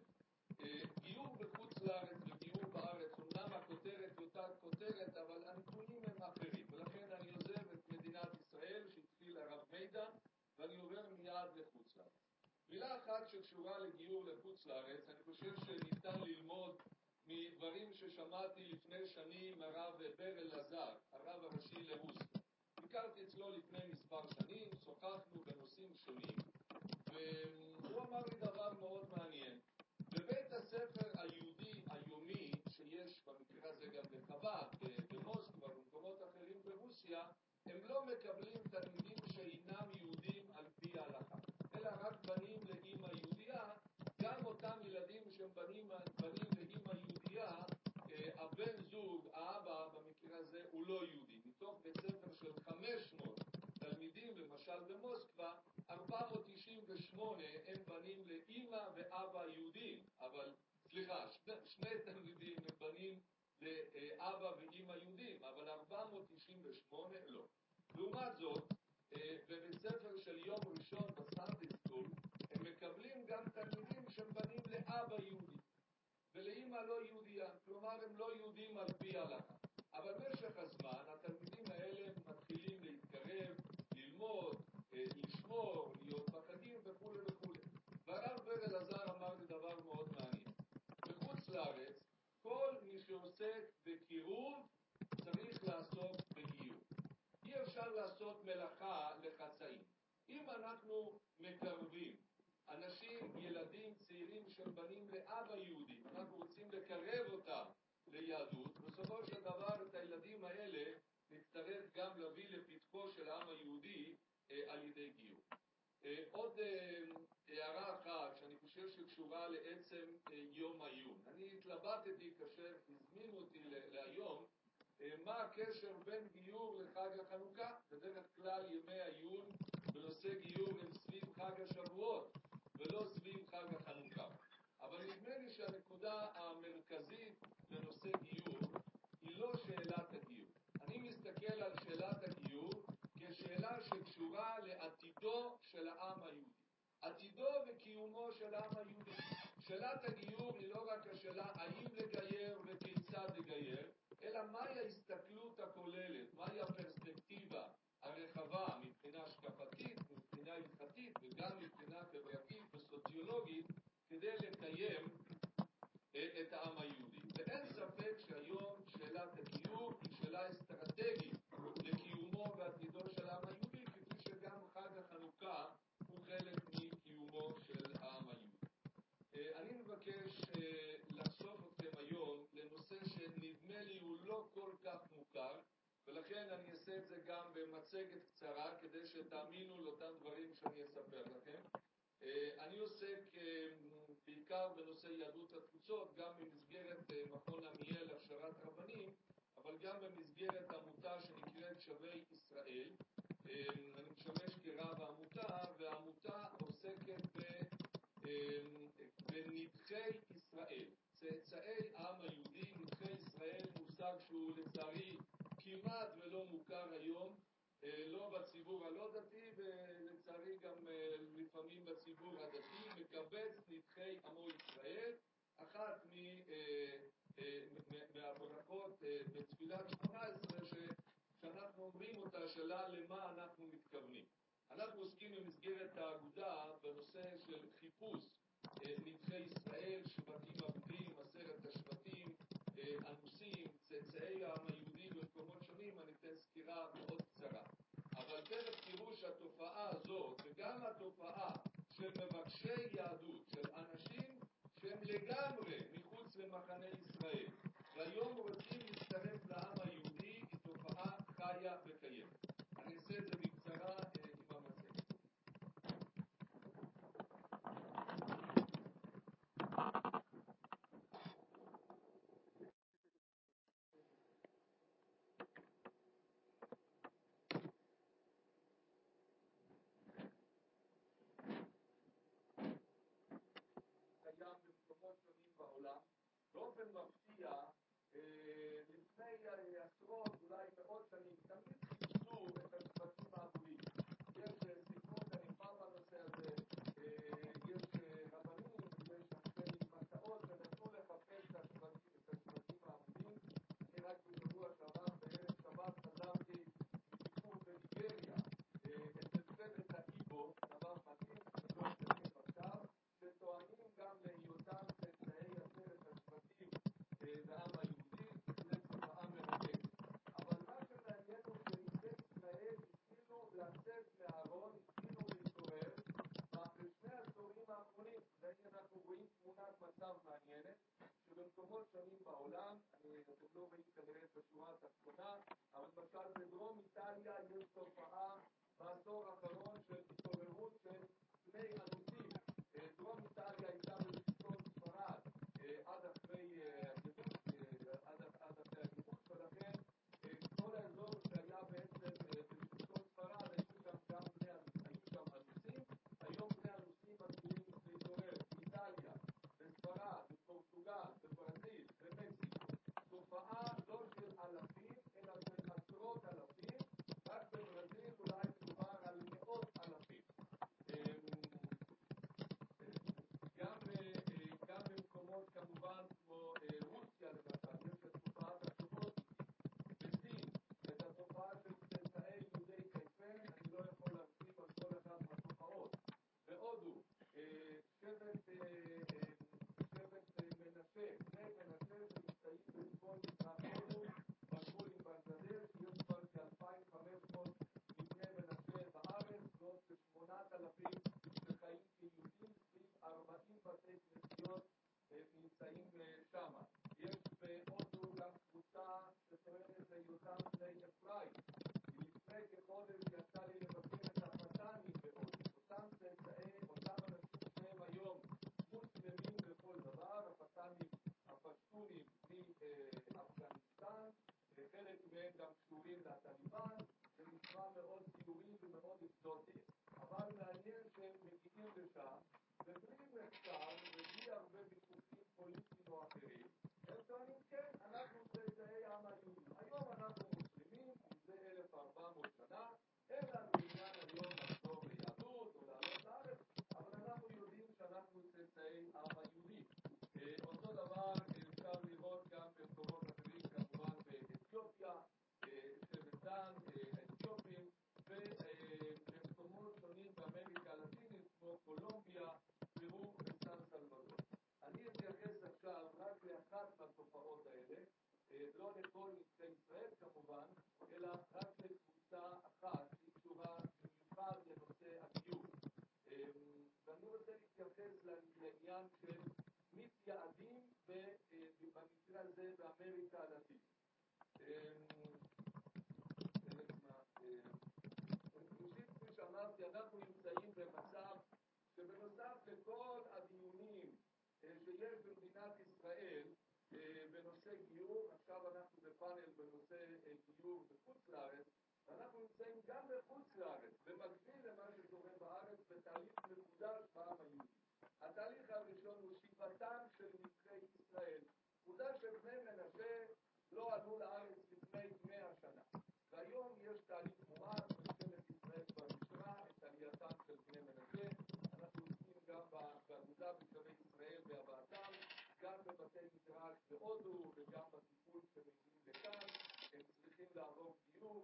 גיור בחוץ לארץ וגיור בארץ, אומנם הכותרת אותה כותרת, אבל הנתונים הם אחרים, ולכן אני עוזב את מדינת ישראל שהתחיל הרב מידן, ואני עובר מיד לחוץ לארץ. מילה אחת שקשורה לגיור לחוץ לארץ, אני חושב שניתן ללמוד מדברים ששמעתי לפני שנים הרב בר אלעזר, הרב הראשי לרוסיה. ביקרתי אצלו לפני מספר שנים, שוחחנו בנושאים שונים, והוא אמר לי דבר מאוד מעניין. בבית הספר היהודי היומי שיש במקרה הזה גם בחב"ד, במוסקבה ובמקומות אחרים ברוסיה, הם לא מקבלים תלמידים שאינם יהודים על פי ההלכה, אלא רק בנים לאמא יהודייה. גם אותם ילדים שהם בנים, בנים לאמא יהודייה, הבן זוג, האבא במקרה הזה הוא לא יהודי. מתוך בית ספר של חמש מאות תלמידים, למשל במוסקבה, ארבע מאות תשעים ושמונה הם בנים לאמא ואבא יהודים, אבל סליחה, שני, שני תלמידים הם בנים לאבא ואמא יהודים, אבל ארבע מאות תשעים ושמונה לא. לעומת זאת, בבית ספר של יום ראשון בסנדיי סקול, הם מקבלים גם תלמידים שהם בנים לאבא יהודי ולאמא לא יהודייה, כלומר הם לא יהודים על פי ההלכה. אבל במשך הזמן התלמידים האלה מתחילים להתקרב, ללמוד, לשמור, להיות בחגים וכו' וכו'. והרב בר אלעזר אמר לי דבר מאוד מעניין. בחוץ לארץ, כל מי שעוסק בקירוב צריך לעסוק בגיור. אי אפשר לעשות מלאכה לחצאים. אם אנחנו מקרבים אנשים, ילדים, צעירים שהם בנים לאבא יהודי, אנחנו רוצים לקרב אותם ליהדות, בסופו של דבר את הילדים האלה נצטרך גם להביא לפתחו של העם היהודי אה, על ידי גיור. אה, עוד אה, הערה אחת שאני חושב שקשורה לעצם אה, יום העיון. אני התלבטתי כאשר הזמינו אותי להיום, אה, מה הקשר בין גיור לחג החנוכה. בדרך כלל ימי העיון בנושא גיור הם סביב חג השבועות ולא סביב חג החנוכה. אבל נדמה לי שהנקודה המרכזית בנושא גיור היא לא שאלת הגיור. אני מסתכל על שאלת הגיור כשאלה שקשורה לעתידו של העם היהודי. עתידו וקיומו של העם היהודי. שאלת הגיור היא לא רק השאלה האם לגייר וכיצד לגייר, אלא מהי ההסתכלות הכוללת, מהי הפרספקטיבה הרחבה מבחינה השקפתית, מבחינה הלכתית וגם מבחינה חברתית וסוציולוגית כדי לקיים את העם היהודי. ואין ספק שהיום שאלת הגיור היא שאלה אסטרטגית לקיומו ועתידו של העם היהודי, כפי שגם חג החנוכה הוא חלק מקיומו של העם היהודי. אני מבקש לחשוף אתכם היום לנושא שנדמה לי הוא לא כל כך מוכר, ולכן אני אעשה את זה גם במצגת קצרה כדי שתאמינו לאותם דברים שאני אספר לכם. אני עוסק בעיקר בנושא יהדות התפוצות, גם במסגרת מכון עמיאל להכשרת רבנים, אבל גם במסגרת עמותה שנקראת שבי ישראל. אני משמש כרב העמותה, והעמותה עוסקת בנדחי ישראל, צאצאי העם היהודי. נדחי ישראל מושג שהוא לצערי כמעט ולא מוכר היום, לא בציבור הלא דתי ולצערי גם לפעמים בציבור אומרים אותה, השאלה למה אנחנו מתכוונים. אנחנו עוסקים במסגרת האגודה בנושא של חיפוש נדחי ישראל, שבטים אבודים, עשרת השבטים, אנוסים, צאצאי העם היהודי במקומות שונים. אני אתן סקירה מאוד קצרה. אבל תכף תראו שהתופעה הזאת, וגם התופעה של מבקשי יהדות, של אנשים שהם לגמרי מחוץ למחנה ישראל, והיום רוצים להצטרף לעם היהודי, היא תופעה חיה וקיימת. אני אעשה את זה בקצרה עם המצגת. קיים במקומות שונים בעולם. באופן מפתיע, לפני עשרות, אולי מאות שנים, תמיד חיפשו את השבטים האבודים. יש ספרות הנלמד בנושא הזה, יש רבנים, יש אנשי מסעות שנתנו לחפש את השבטים האבודים. אני רק בשבוע שעבר, בערב שבת, חזרתי מביקור בניגריה, אצל שבט האיבו, דבר מדהים, שלא שנים עכשיו, שטוענים גם להיותם צאצאי עשרת השבטים והעם היהודי, זה תופעה מרתקת. אבל מה שמעניין הוא שיהודי ישראל התחילו לצאת מהארון, התחילו להתעורר בשני העשורים האחרונים. והנה אנחנו רואים תמונת מצב מעניינת, שבמקומות שונים בעולם, אתם לא רואים כנראה את השורה התחתונה, אבל למשל בדרום איטליה יש תופעה בעשור האחרון של התעוררות של בני אנוסים. דרום איטליה הייתה בשלטון ספרד עד אחרי הגירוש, עד אחרי הגירוש, ולכן כל האזור שהיה בעצם בשלטון ספרד היו שם גם בני אנוסים. היום בני אנוסים מתחילים להתעורר באיטליה, בספרד, בפורטוגל, בברזיל, במקסיקו. תופעה לא של אלפים, אלא של עשרות אלפים, רק בברזיל אולי מדובר על מאות אלפים. גם, גם במקומות כמובן כמו רוסיה למשל, יש את תופעת השבועות, בסין, את התופעה של צאצאי יהודי קייפן, אני לא יכול להרחיב על כל אחד מהתופעות. בהודו, שבט, שבט מנשה, בני מנשה שנמצאים בצפון מזרח הודו, בגבול עם בנגלדש, יש כבר כ-אלפיים וחמש מאות מבני מנשה בארץ, ועוד כ-שמונת אלפים שחיים כיהודים, סביב ארבעים בתי כנסיות נמצאים שם. יש בהודו גם קבוצה שטוענת להיותם בני אפרים. לפני כחודש יצא לי לבקר את הפתנים בהודו. אותם צאצאי, אותם אנשים שהם היום מוסלמים בכל דבר, הפתנים הפשטונים מאפגניסטן, חלק מהם גם קשורים לטליבן, זה נשמע מאוד ציורי ומאוד אקזוטי, אבל מעניין שהם מגיעים לשם, ובלי מחקר ובלי הרבה ויכוחים פוליטיים או אחרים, הם טוענים, כן, אנחנו צאצאי העם היהודי. היום אנחנו מוסלמים, מזה אלף וארבע מאות שנה, אין לנו עניין היום לחזור ליהדות או לעלות לארץ, אבל אנחנו יודעים שאנחנו צאצאי העם היהודי. אותו דבר אפשר לראות גם במקומות אחרים, כמובן באתיופיה, שבט דן, אתיופים, ובמקומות שונים באמריקה הלטינית, כמו קולומביה, פרו וסן סלבדור. אני אתייחס עכשיו רק לאחת מהתופעות האלה, לא לכל נדחי ישראל כמובן, אלא רק לקבוצה אחת שהיא קשורה במיוחד לנושא הגיור. ואני רוצה להתייחס לעניין של מתייעדים במקרה הזה באמריקה הלטינית. ראשית, כפי שאמרתי, אנחנו נמצאים במצב שבנוסף לכל הדיונים שיש במדינת ישראל בנושא גיור, עכשיו אנחנו בפאנל בנושא גיור בחוץ לארץ, ואנחנו נמצאים גם בחוץ לארץ, במקביל למה שקורה בארץ, בתהליך מקודש בעם היהודי. התהליך הראשון הוא שיבתם של נדחי ישראל. עובדה שבני מנשה לא עלו לארץ לפני מאה שנה. והיום יש תהליך מואץ, ממשלת ישראל כבר אישרה את עלייתם של בני מנשה. אנחנו עוסקים גם באגודה בשבי ישראל בהבאתם, גם בבתי מדרש בהודו וגם בטיפול שמגיעים לכאן. הם צריכים לעבור גיור או גיור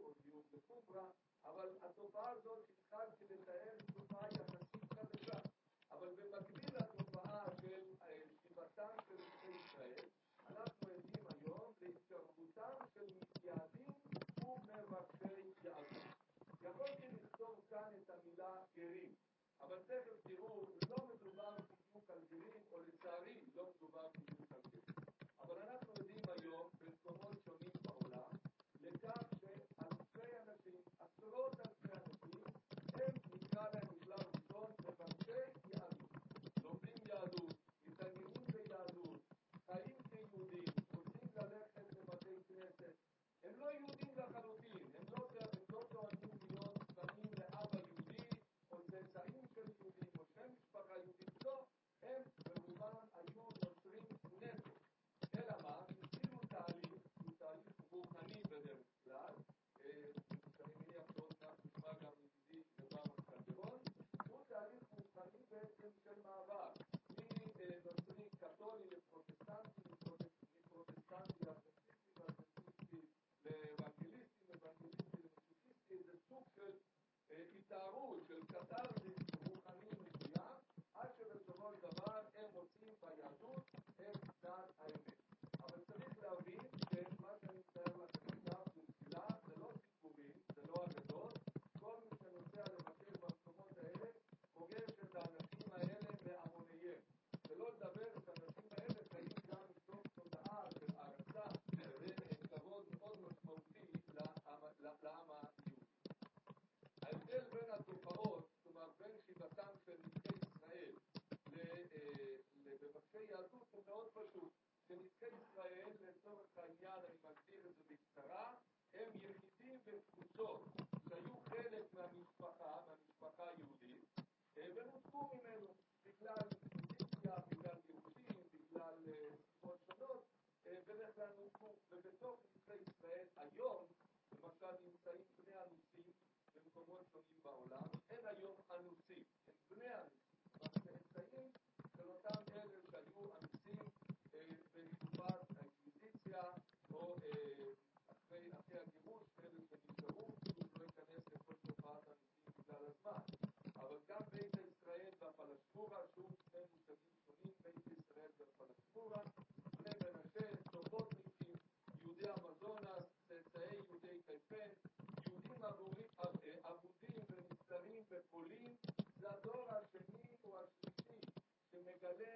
בחומרה, אבל התופעה הזאת שהתחלתי לתאר היא תופעה יחסית חדשה. אבל במקביל לתופעה של שיבתם של בני ישראל, אנחנו עדים היום להתקרבותם של מתייעדים ומבקשי יהדות. יכולתי לכתוב כאן את המילה גרים, אבל תכף תראו, לא מדובר בדיוק על גרים, או לצערי לא מדובר בדיוק על גרים. אבל אנחנו יודעים היום במקומות שונים בעולם לכך שאלפי אנשים, עשרות אלפי אנשים, הם נקרא להם בשלב ראשון מבקשי יהדות. לומדים יהדות, מתעניינים ביהדות, חיים כיהודים, רוצים ללכת לבתי כנסת. הם לא יהודים לחלוטין, הם לא, הם לא טוענים להיות בנים לאבא יהודי, או צאצאים של יהודים, או שם משפחה יהודית, לא. הם ברובם היו נוצרים נטו. אלא מה? התחילו תהליך, הוא תהליך רוחני בדרך כלל, שאני מניח שעוד מעט נשמע גם ידידי לברמן קלדרון, הוא תהליך רוחני בעצם של מעבר, מנוצרי קתולי לפרוטסטנטי, מפרוטסטנטי לאדבנטיסטי, לאדבנטיסטי לאוונגליסטי, לאוונגליסטי למשיחיסטי, איזה סוג של התארות, של קתרזיס רוחני מסוים, עד שבסופו של דבר הם מוצאים ביהדות את דעת האמת. אבל צריך להבין שמה שאני מתאר לכם עכשיו במסילה זה לא סיפורים, זה לא אגדות. כל מי שנוסע לבקר במקומות האלה פוגש את האנשים האלה בהמוניהם. ולא לדבר את האנשים האלה חיים גם מתוך תודעה של הערצה וכבוד מאוד משמעותי לעם היהודי. ההבדל בין התופעות, כלומר בין שיבתם של נדחי ישראל למבקשי יהדות הוא מאוד פשוט. שנדחי ישראל, לצורך העניין אני מגדיר את זה בקצרה, הם יחידים וקבוצות שהיו חלק מהמשפחה, מהמשפחה היהודית, ונותקו ממנו בגלל פוזיציה, בגלל גירושים, בגלל סיבות שונות, בדרך כלל נותקו. ובתוך נדחי ישראל היום, למשל נמצאים בני אנוסים במקומות שונים בעולם, אין היום אנוסים, הם בני אנוסים, אבל צאצאים של אותם אלה שהיו אנוסים בתקופת האינקוויזיציה או אחרי, אחרי הגירוש, אלה שנשארו, פשוט לא ייכנס לכל תופעת אנוסים בגלל הזמן. אבל גם בית ישראל והפלשמורה, שוב שני מושגים שונים, בית ישראל והפלשמורה, בני מנשה, סובוטניקים, יהודי המזונס, צאצאי יהודי חיפן, יהודים אבודים ונסתרים בפולין, זה הדור השני או השלישי שמגלה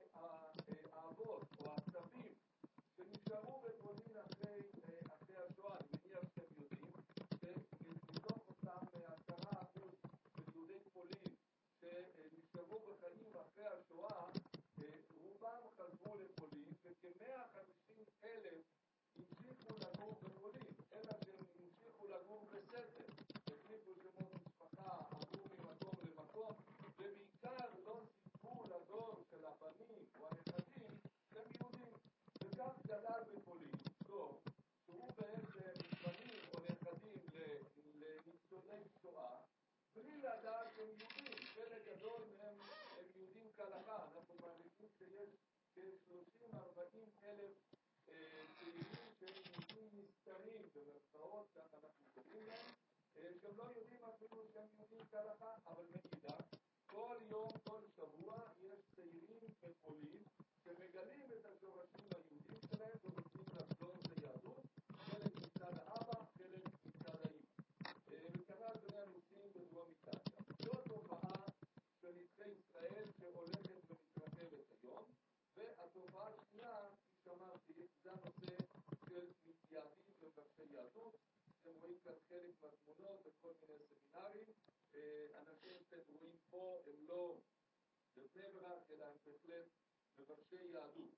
שהאבות או הסבים שנשארו בפולין אחרי, אחרי השואה, אני מניח שאתם יודעים, שמתוך אותם עשרה אחוז של יהודי פולין שנשארו בחיים אחרי השואה, רובם חזרו לפולין, וכ-מאה וחמישים אלף המשיכו לגור בפולין, אלא שהם המשיכו לגור בסתר, החליפו שמות משפחה, עברו ממקום למקום, ובעיקר לא סיפרו לדור של הבנים או הנכדים שהם יהודים. וכך גדל בפולין דור שהוא בעצם בנים או נכדים לניצולי שואה, בלי לדעת שהם יהודים. חלק גדול מהם הם יהודים כהלכה. אנחנו מעריכים שיש כ-שלושים עד ארבעים אלף צעירים שהם יהודים נסתרים במרכאות, כך אנחנו קוראים להם, שהם לא יודעים אפילו שהם יהודים כהלכה, אבל מאידך כל יום, כל שבוע יש צעירים בפולין שמגלים את השורשים היהודים שלהם ורוצים לחזור ליהדות, חלק מצד האבא, חלק מצד האמא. וכנ"ל בני אנוסים בדרום איטליה. זו תופעה של נדחי ישראל שהולכת ומתרחבת היום. והתופעה השנייה, כפי שאמרתי, זה הנושא של מתייעדים ומבקשי יהדות. אתם רואים כאן חלק מהתמונות בכל מיני סמינרים. אנשים שאתם רואים פה הם לא בבני ברק, אלא הם בהחלט מבקשי יהדות.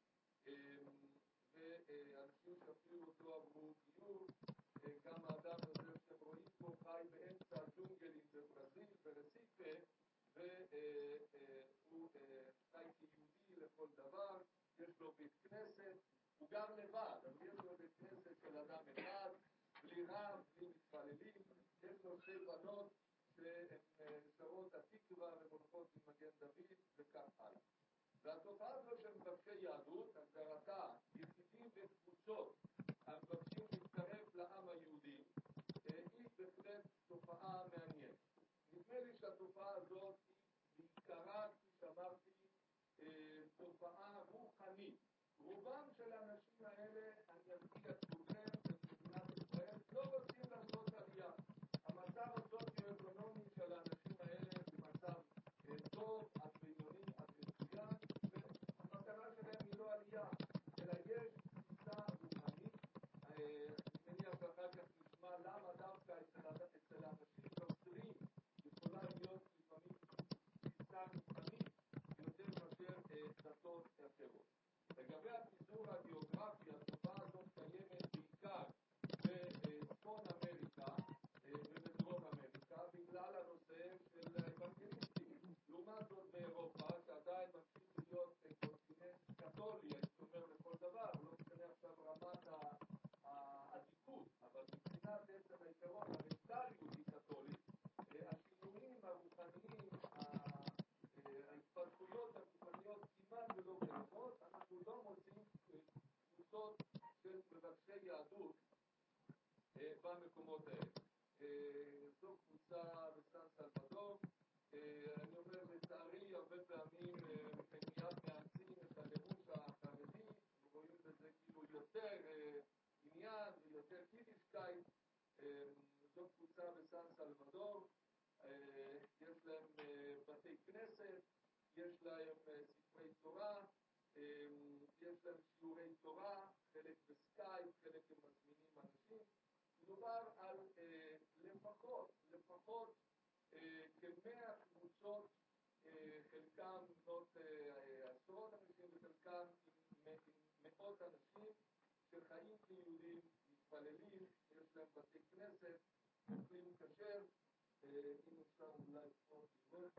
ואנשים שאפילו עוד לא עברו גיור, גם האדם הזה שאתם רואים פה חי באמצע הג'ונגלים בברזיל, ברסיפה, והוא חי כיהודי לכל דבר, יש לו בית כנסת, הוא גר לבד, אבל יש לו בית כנסת של אדם אחד, בלי רב, בלי מתפללים, יש לו שתי בנות שהן שרות התקווה ומולכות ממגן דוד וכך הלאה. והתופעה הזו של מבקשי יהדות, הגדרתה, יחידים וקבוצות המבקשים להצטרף לעם היהודי, היא תופעה מעניינת. נדמה לי שהתופעה הזאת היא בעיקרה, כפי שאמרתי, תופעה רוחנית. רובם של האנשים האלה, אני ארגיע את כולכם במדינת ישראל, לא רוצים לעשות עלייה. המצב הסוציו-אקונומי של האנשים האלה הוא מצב טוב, עד בינוני, עד מצוין, והמטרה שלהם היא לא עלייה, אלא יש תפיסה רוחנית. אני מניח שאחר כך נשמע למה דווקא אצל האנשים נוצרים יכולה להיות לפעמים תפיסה רוחנית יותר מאשר דתות אחרות. לגבי הפיזור הגיאוגרפי, התופעה הזאת קיימת בעיקר בצפון אמריקה ובדרום אמריקה בגלל הנושא של האוונגליסטים. לעומת זאת באירופה, שעדיין ממשיך להיות קונטיננט קתולי, הייתי אומר לכל דבר, לא משנה עכשיו רמת העדיפות, אבל מבחינת עצם העיקרון, המנטליות היא קתולית, השינויים הרוחניים, ההתפתחויות הרוחניות כמעט ולא קיימות, אנחנו לא מוצאים קבוצות של מבקשי יהדות במקומות האלה. זו קבוצה בסן סלבדור, אני אומר לצערי הרבה פעמים מיד מאמצים את הלבוש החרדי, רואים בזה כאילו יותר עניין ויותר יידישקייט. זו קבוצה בסן סלבדור, יש להם בתי כנסת, יש להם ספרי תורה, יש להם שיעורי תורה, חלק בסקייפ, חלק הם מזמינים אנשים. מדובר על לפחות, לפחות כמאה קבוצות, חלקם בנות עשרות אנשים וחלקם עם מאות אנשים שחיים כיהודים, מתפללים, יש להם בתי כנסת, אוכלים כשר. אם אפשר אולי עוד לראות.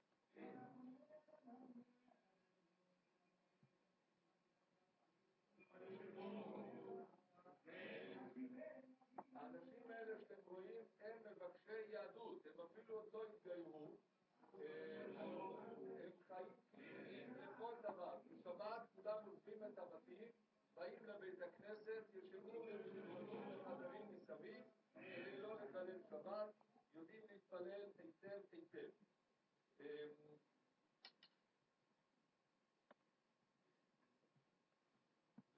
האנשים האלה שאתם רואים הם מבקשי יהדות, הם אפילו עוד לא התגיירו, הם חיים כיהודים לכל דבר. בשבת כולם עוזבים את הבתים, באים לבית הכנסת, ישנים בחדרים מסביב, כדי לא לחלל שבת, יודעים להתפלל היטב היטב. ו...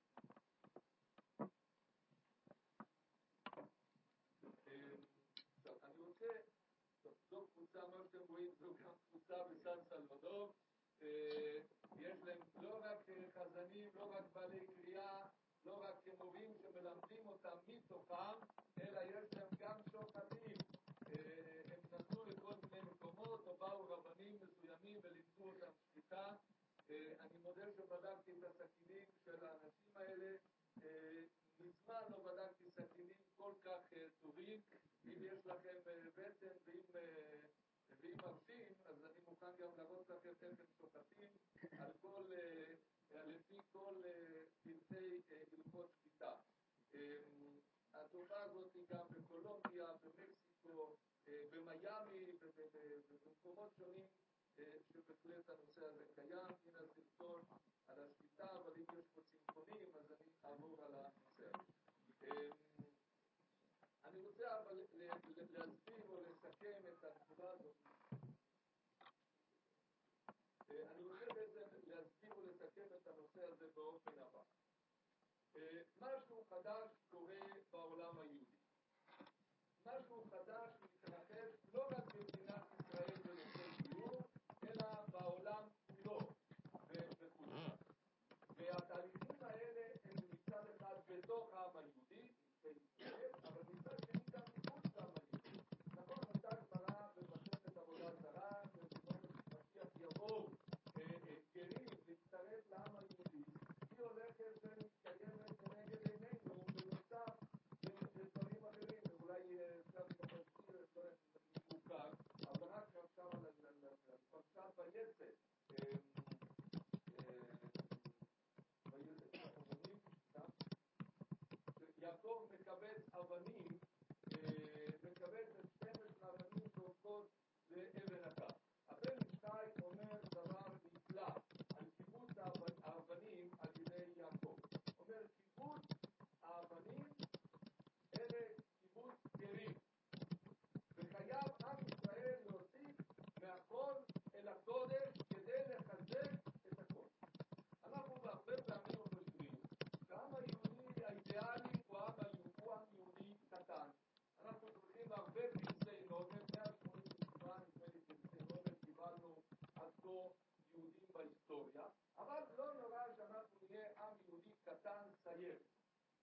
טוב, אני רוצה, זו קבוצה, מה שאתם רואים, זו גם קבוצה בסן סלבדור. יש להם לא רק חזנים, לא רק בעלי קריאה, לא רק מורים שמלמדים אותם מתוכם, אלא יש להם גם שוחטים. הם נסעו לכל מיני מקומות, או באו רבנים מסוימים ולימדו אותם שחיטה. אני מודה שבדקתי את הסכינים של האנשים האלה, מזמן לא בדקתי סכינים כל כך טובים. אם יש לכם בטן ואם, ואם מרשים, אז אני מוכן גם להראות לכם איך הם שוחטים על כל, לפי כל פרטי הלכות שחיטה. התופעה הזאת היא גם בקולומביה, במקסיקו, במיימי ובמקומות שונים שבהחלט הנושא הזה קיים. הנה הסרטון על השחיטה, אבל אם יש פה צמחונים אז אני אעבור על הנושא הזה. אני רוצה אבל להסביר או לסכם את הנקודה הזאת. אני רוצה בעצם להסביר או לסכם את הנושא הזה באופן הבא. משהו חדש קורה בעולם היהודי. משהו חדש מתרחש לא רק במדינת ישראל בנושא גיור, אלא בעולם כולו וכולו. והתהליכים האלה הם מצד אחד בתוך העם היהודי, אבל מצד שני גם מחוץ לעם היהודי. נכון, הייתה גמרא במסכת עבודה זרה, שמשיח יבואו גרים להצטרף לעם היהודי, היא הולכת ומתקיימת כנגד עינינו בנוסף לדברים אחרים, ואולי אפשר להזכיר את זה מוכר, אבל רק עכשיו על פרשת ויצא. יעקב מקבץ אבנים, מקבץ את שתים עשרה אבנים שהופכות לאבן הקש. הבן ישי אומר דבר נפלא על קיבוץ האבנים על ידי יעקב. אומר קיבוץ האבנים אלה קיבוץ גרים.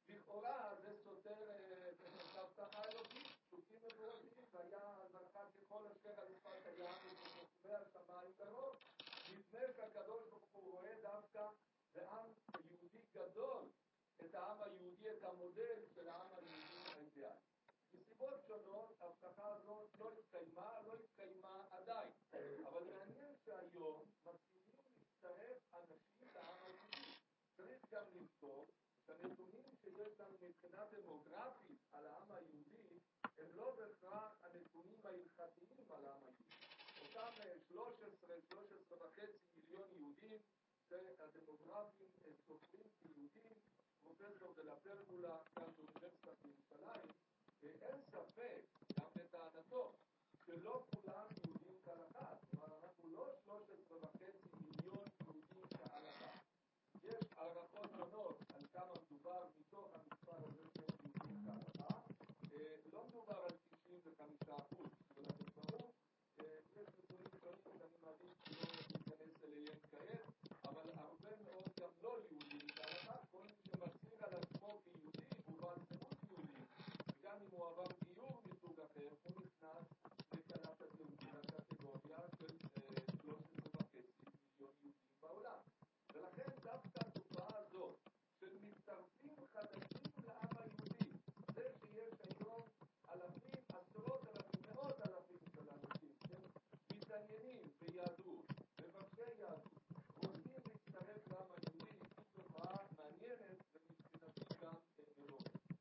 לכאורה זה סותר את ההבטחה האלוקית, פסוקים מפורשים, והיה זרחה ככל אשר על שפת הים וכוכבי השמיים קרוב. נדמה שהקדוש ברוך הוא רואה דווקא בעם יהודי גדול, את העם היהודי, את המודל של העם היהודי האידיאלי. מסיבות שונות, ההבטחה הזאת לא התקיימה, לא התקיימה עדיין. אבל מעניין שהיום מתחילים להצטרף אנשים לעם היהודי. צריך גם לזכור שהנתונים שיש לנו מבחינה דמוגרפית על העם היהודי הם לא בהכרח הנתונים ההלכתיים על העם היהודי. אותם שלוש עשרה וחצי מיליון יהודים שהדמוגרפים סופרים כיהודים, פרופסור דלה פרגולה כאן באוניברסיטת ירושלים, אין ספק, גם לטענתו, שלא כולם יהודים כהלכה. כלומר, אנחנו לא שלוש עשרה וחצי מיליון יהודים כהלכה. יש הערכות שונות על כמה מדובר מתוך המספר הזה של יהודים כהלכה. לא מדובר על תשעים וחמישה אחוז, אבל ברור, יש נתונים שונים שאני מעדיף שלא להיכנס אליהם כעת, אבל הרבה מאוד גם לא יהודים כהלכה. כל מי שמצהיר על עצמו כיהודי הוא בעל זהות יהודי, וגם אם הוא עבר גיור מסוג אחר, הוא נכנס לקלת הזהות לקטגוריה של שלוש עשרה וחצי מיליון יהודים בעולם. ולכן דווקא התופעה הזאת של מצטרפים חדשים לעם היהודי, זה שיש היום אלפים, עשרות אלפים, מאות אלפים של אנשים שמתעניינים ביהדות, מבקשי יהדות, רוצים להצטרף לעם היהודי, היא תופעה מעניינת ומבחינתי גם מאוד.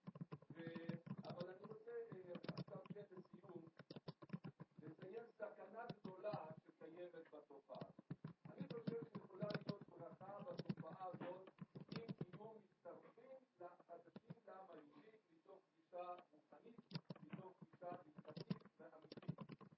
אבל אני רוצה עכשיו כן לסיום לציין סכנה גדולה שקיימת בתופעה. אני חושב שיכולה להיות ברכה בתופעה הזאת אם יהיו מצטרפים לחדשים לעם היהודי מתוך גישה רוחנית, מתוך גישה הלכתית ואמיתית.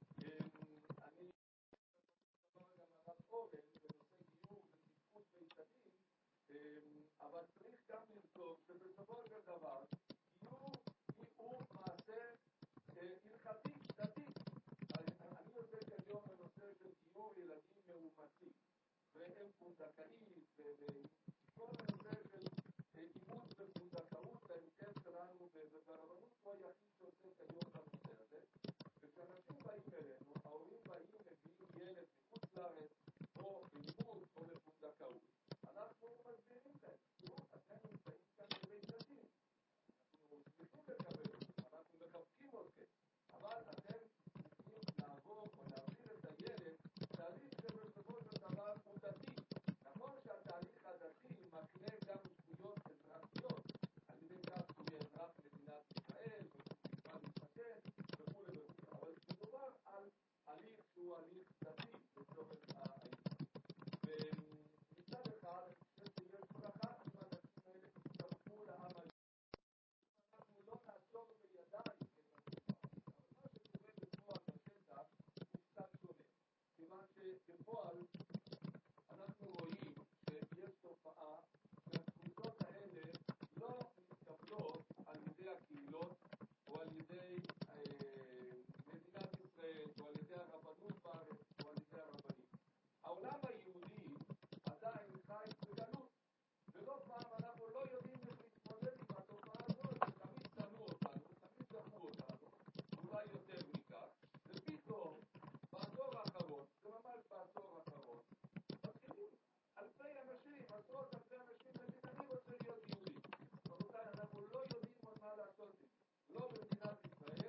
אני מדבר גם על הרב אורן בנושא גיור ותפקוד ביתנים, אבל צריך גם לזכור שבסופו של דבר גיור הוא מעשה הלכתי, דתי. אני עוסק היום בנושא של גיור ילדים מאומצים, והם פונדקאית, וכל הנושא של אימוץ ופונדקאות, ההרכב שלנו ברבנות הוא היחיד שעוסק היום בנושא הזה. וכשאנשים באים אלינו, ההורים באים מביאים ילד מחוץ לארץ, או באימוץ או בפונדקאות, אנחנו מסבירים להם, תראו, אתם נמצאים כאן בבית דין, אנחנו שמחים לקבל אתכם, אנחנו מחבקים אתכם, אבל אתם צריכים לעבור או להעביר את הילד תהליך שבסופו של דבר הוא דתי. נכון שהתהליך הדתי מקנה גם זכויות אזרחיות, על ידי כך שהוא יהיה אזרח מדינת ישראל, ושהוא יוכל להתחתן וכו' וכו', אבל מדובר על הליך שהוא הליך דתי לצורך העניין. ומצד אחד, אני חושב שיש ברכה אם האנשים האלה יצטרפו לעם היהודי. אנחנו לא נעצור בידיים את התופעה, אבל מה שקורה בפועל בשטח הוא קצת שונה, כיוון שבפועל אנחנו רואים שיש תופעה שהקבוצות האלה לא מתקבלות על ידי הקהילות או על ידי אה, מדינת ישראל או על ידי הרבנות בארץ או על ידי הרבנים. העולם היהודי עדיין חי בגלות, ולא פעם אנחנו לא יודעים איך להתמודד עם התופעה הזאת, ותמיד שנאו אותנו, ותמיד דחו אותנו, אולי יותר מכך, ופתאום בעשור האחרון, זה ממש בעשור האחרון, מתחילים אלפי אנשים, עשרות אלפי אנשים להגיד, אני רוצה להיות יהודי. רבותיי, אנחנו לא יודעים עוד מה לעשות עם זה. לא במדינת ישראל,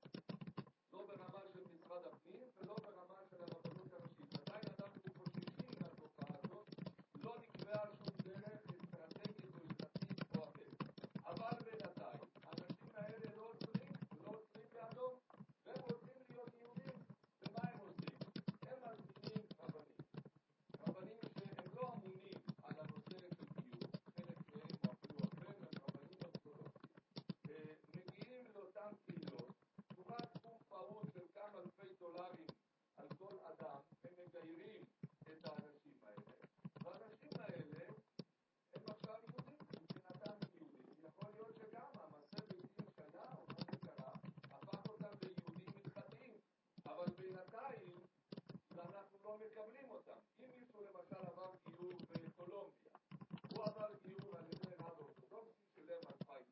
לא ברמה של משרד הפנים, ולא ברמה של הרבנות הראשית. עדיין אנחנו חוששים מהתופעה הזאת, לא נקבעה שום דרך אסטרטגית או הלכתית או אחרת. אבל בינתיים, האנשים האלה לא עוצרים, לא עוצרים באדום, והם רוצים להיות יהודים. ומה הם עושים? הם מזמינים רבנים. רבנים שהם לא אמונים על הנושא של גיור, חלק מהם או אפילו הרבה הם רבנים אורתודוקסים, מגיעים לאותן קהילות, תמורת סכום פעוט של כמה אלפי דולרים על כל אדם, הם מגיירים את האנשים האלה, והאנשים האלה הם עכשיו יהודים, מבחינתם יהודים. יכול להיות שגם המעשה בדין שהיה או מה שקרה הפך אותם ליהודים מתחתיים, אבל בינתיים אנחנו לא מקבלים אותם. אם מישהו למשל עבר גיור בקולומביה, הוא עבר גיור על ידי רב אורתודוקסי, שילם אלפיים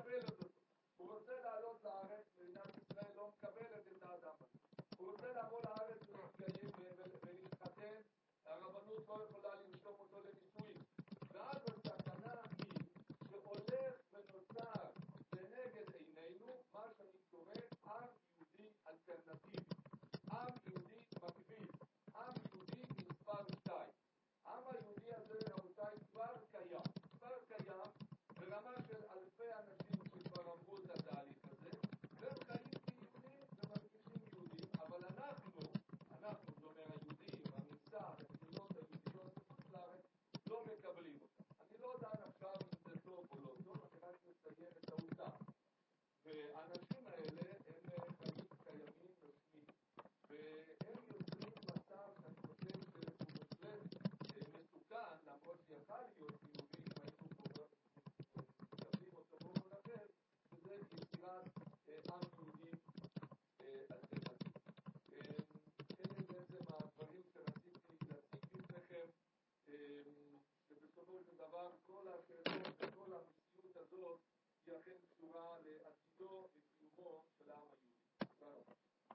מקבלת אותו. הוא רוצה לעלות לארץ, מדינת ישראל לא מקבלת את האדם הזה. הוא רוצה לבוא לארץ ולהתחתן, הרבנות לא יכולה לרשום אותו לנישואים. ואז הסכנה היא שהולך ונוצר לנגד עינינו מה שאני קורא עם יהודי אלטרנטיבי, עם יהודי מקביל, עם יהודי מספר שתיים. העם היהודי הזה, רבותיי, כבר קיים, כבר קיים ברמה של אלפי אנשים שכבר עברו את התהליך הזה, והם חיים כיהודים ומרגישים יהודים, אבל אנחנו, אנחנו, זאת אומרת היהודים, הממסד, המדינות היהודיות בחוץ לארץ, לא מקבלים אותם. אני לא יודע עכשיו אם זה טוב או לא טוב, אני רק מציין את העובדה. והאנשים האלה הם חיים קיימים נושמים, והם יוצרים מצב שאני חושב שהוא בהחלט מסוכן, למרות שיכול להיות חיובי אם היינו מקבלים אותו באופן אחר, שזה יצירת עם יהודי אלטרנטיבי. אלה בעצם הדברים שרציתי להציג בפניכם, שבסופו של דבר כל השאלות וכל המציאות הזאת היא אכן קשורה לעתידו וקיומו של העם היהודי. תודה רבה.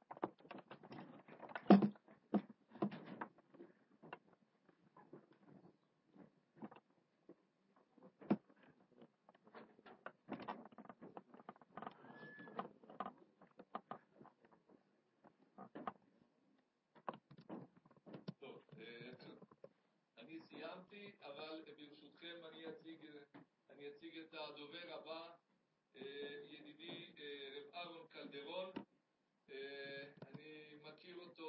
אני סיימתי, אבל ברשותכם אני אציג, אני אציג את הדובר הבא, ידידי רב אהרון קלדרון. אני מכיר אותו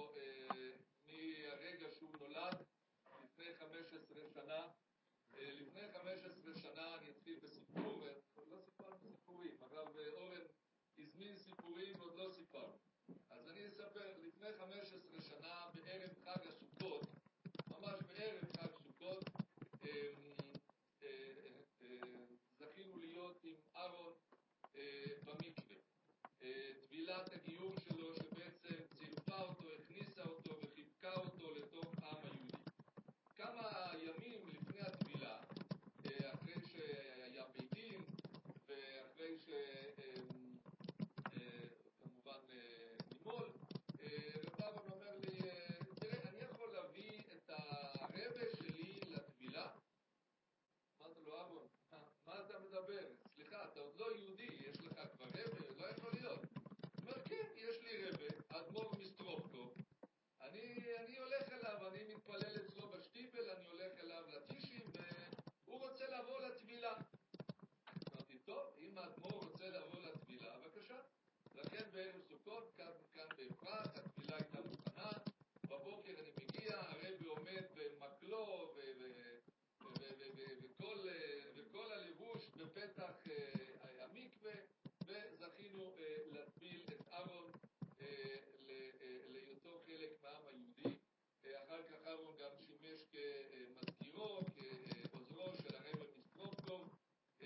מהרגע שהוא נולד, לפני חמש עשרה שנה. לפני חמש עשרה שנה, אני אתחיל בסיפור, לא סיפרנו סיפורים, הרב אורן הזמין סיפורים ועוד לא סיפרנו. אז אני אספר, לפני חמש עשרה שנה, בערב חג הסוכות, ממש בערב חג סוכות, זכינו להיות עם אהרון במקווה. טבילת הגיור שלו שבעצם צירפה אותו, הכניסה אותו וחיבקה אותו לתוך העם היהודי. כמה ימים לפני הטבילה, אחרי שהיה בית דין ואחרי שכמובן נימול, רב אהרון אומר לי, תראה, אני יכול להביא את הרבה שלי לטבילה? אמרתי לו, אהרון, מה אתה מדבר? סליחה, אתה עוד לא יהודי, יש לך כבר רבה? לא יכול להיות. הוא אומר, כן, יש לי רבה, אדמו"ר מסטרופקוב. אני, אני הולך אליו, אני מתפלל אצלו בשטיבל, אני הולך אליו לטישים, והוא רוצה לבוא לטבילה. אמרתי, טוב, אם האדמו"ר רוצה לבוא לטבילה, בבקשה. לכן בערב סוכות, כאן, כאן באפרת, הטבילה הייתה מוכנה, בבוקר אני מגיע, הרבי עומד במקלו ו... ו- וכל, וכל הלבוש בפתח המקווה, וזכינו להטביל את אהרון להיותו חלק מהעם היהודי. אחר כך אהרון גם שימש כמזכירו, כעוזרו של הרבי מסטרופקוב,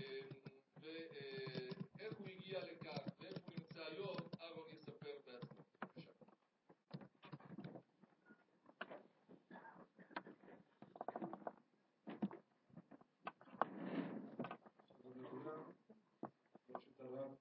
ואיך הוא הגיע לכך ואיך הוא נמצא היום, אהרון יספר בעצמו. בבקשה. ברשות הרב,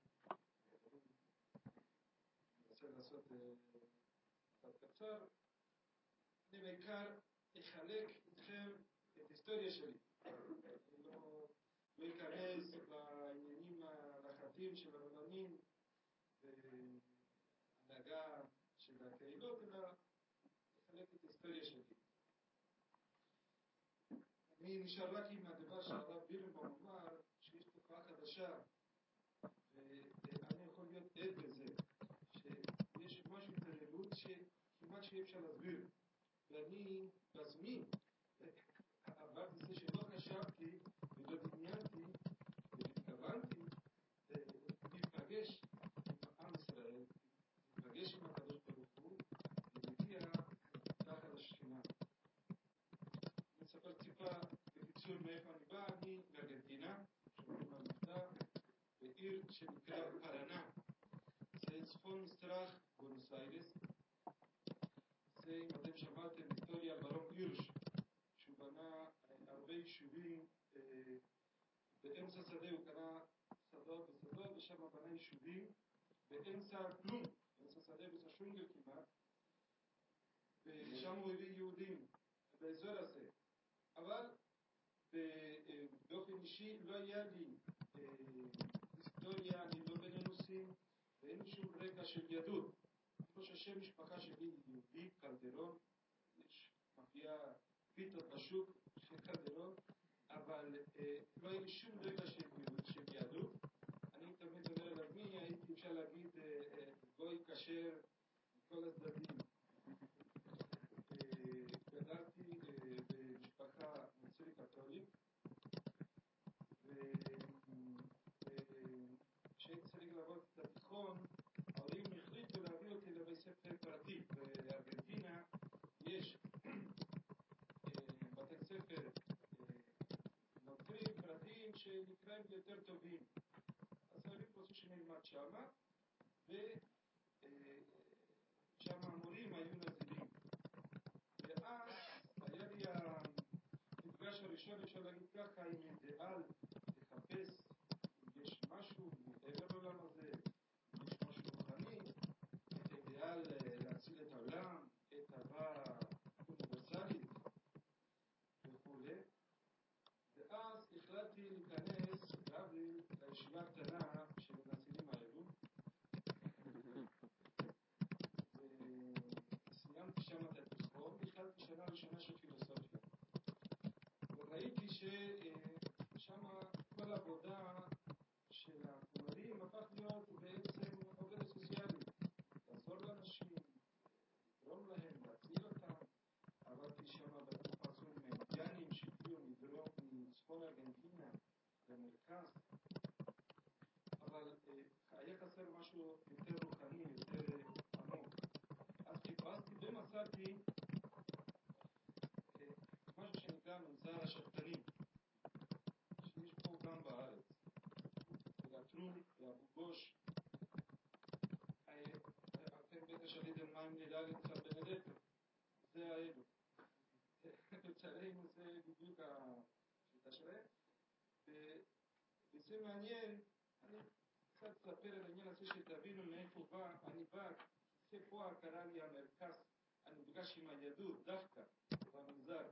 אני רוצה לעשות קצת קצר. אני בעיקר אחלק איתכם את ההיסטוריה שלי. אני לא אכנס בעניינים ההלכתיים של הרבנים והנהגה של הקהילות, אלא אחלק את ההיסטוריה שלי. אני נשאר רק עם הדבר שהרב בירנבאום אמר, שיש תופעה חדשה, ואני יכול להיות עד בזה, שיש משהו התעללות שכמעט שאי אפשר להסביר. ואני בזמין עברתי זה שלא חשבתי ולא דמיינתי והתכוונתי להיפגש עם עם ישראל, להיפגש עם הקדוש ברוך הוא ולהגיע תחת השכינה. אני אספר טיפה בקיצור מאיפה אני בא. אני בארגנטינה, שומעים על מבטא, בעיר שנקרא פרנה. זה צפון מזרח בונוס איירס. זה, אם אתם שמעתם, היסטוריה על ברון הירש, שהוא בנה הרבה יישובים, באמצע שדה הוא קנה שדות שדות ושדות, ושם בנה יישובים, באמצע כלום, באמצע שדה, באמצע שונגל כמעט, ושם הוא הביא יהודים באזור הזה. אבל באופן אישי לא היה לי היסטוריה, אני לא בין הנושאים, ואין שום רקע של יהדות. כמו שהשם משפחה שלי יהודי, קלדרון, יש מופיע פיתות בשוק של קלדרון, אבל לא היה לי שום רקע של יהדות. אני תמיד אומר על עצמי, הייתי אפשר להגיד גוי כשר מכל הצדדים. גדלתי במשפחה נוצרית קתולית, וכשהייתי צריך לעבוד את התיכון, ההורים החליטו להביא אותי לבית ספר פרטי. בארגנטינה יש בתי ספר נוצריים פרטיים שנקראים יותר טובים. אז ההורים רוצים שנלמד שמה, ושם המורים היו נזירים. ואז היה לי המפגש הראשון, אפשר להגיד ככה, עם אידיאל לחפש אם יש משהו מעבר לעולם הזה, אם יש משהו רוחני, את אידיאל להציל את העולם, את אהבה אוניברסלית וכו'. ואז החלטתי להיכנס רביל לישיבה הקטנה של הנצילים האלו, וסיימתי שם את התיכון, והחלטתי שנה ראשונה של פילוסופיה. וראיתי ששם כל העבודה של המורים הפך להיות בעצם עובדת סוציאלית, לעזור לאנשים, לתרום להם, להציל אותם. עבדתי שם בתקופה הזו עם אינדיאנים שהגיעו מדרום, מצפון ארגנטינה למרכז, אבל היה חסר משהו יותר רוחני, יותר עמוק. אז חיפשתי ומצאתי משהו שנקרא מנזר השבתנים, שיש פה גם בארץ, בלטרון, באבו גוש. אתם בטח שליתם מים נראה לי קצת בנדטו, זה האלו. לצערנו זה בדיוק השיטה שלהם, וזה מעניין. אני קצת אספר על העניין הזה שתבינו מאיפה בא. אני בא, זה פה קרה לי המרכז, אני נפגש עם היהדות דווקא במנזר,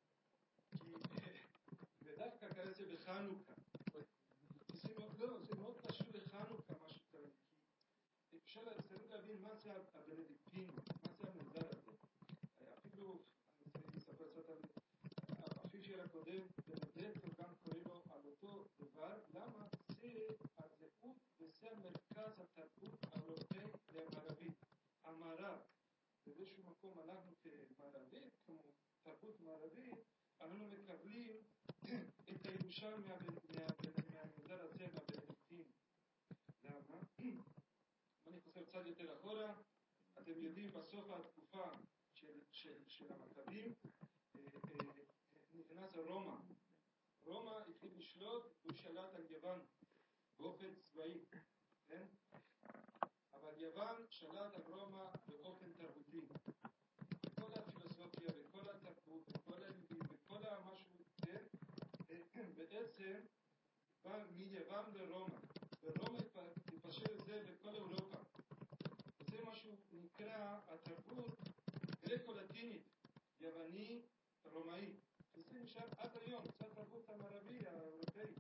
ודווקא קרה זה בחנוכה. לא, זה מאוד קשור לחנוכה מה שקרה לי, כי אפשר להבין מה זה הבנדיקטין, מה זה המנזר הזה. אפילו אני אספר קצת על האפיל של הקודם, בנדטו גם קורא לו על אותו דבר. למה? זה הזהות וזה המרכז התרבות האירופאי והמערבית. המערב, באיזשהו מקום אנחנו כמערבית, כמו תרבות מערבית, אנחנו מקבלים את הירושה מהמנזר הזה, מהבנדיקטין. למה? אני חוזר קצת יותר אחורה. אתם יודעים, בסוף התקופה של, של, של המכבים נכנס רומא. רומא התחיל לשלוט, הוא שלט על יוון באופן צבאי, כן? אבל יוון שלט על רומא באופן תרבותי. וכל הפילוסופיה וכל התרבות וכל הלימודים וכל המשהו, כן? בעצם בא מיוון לרומא, ורומא תפשט את זה בכל אירופה. זה משהו נקרא התרבות גרקו-לטינית, יווני, רומאי. וזה נשאר עד היום, זה התרבות המערבי, האירופאי.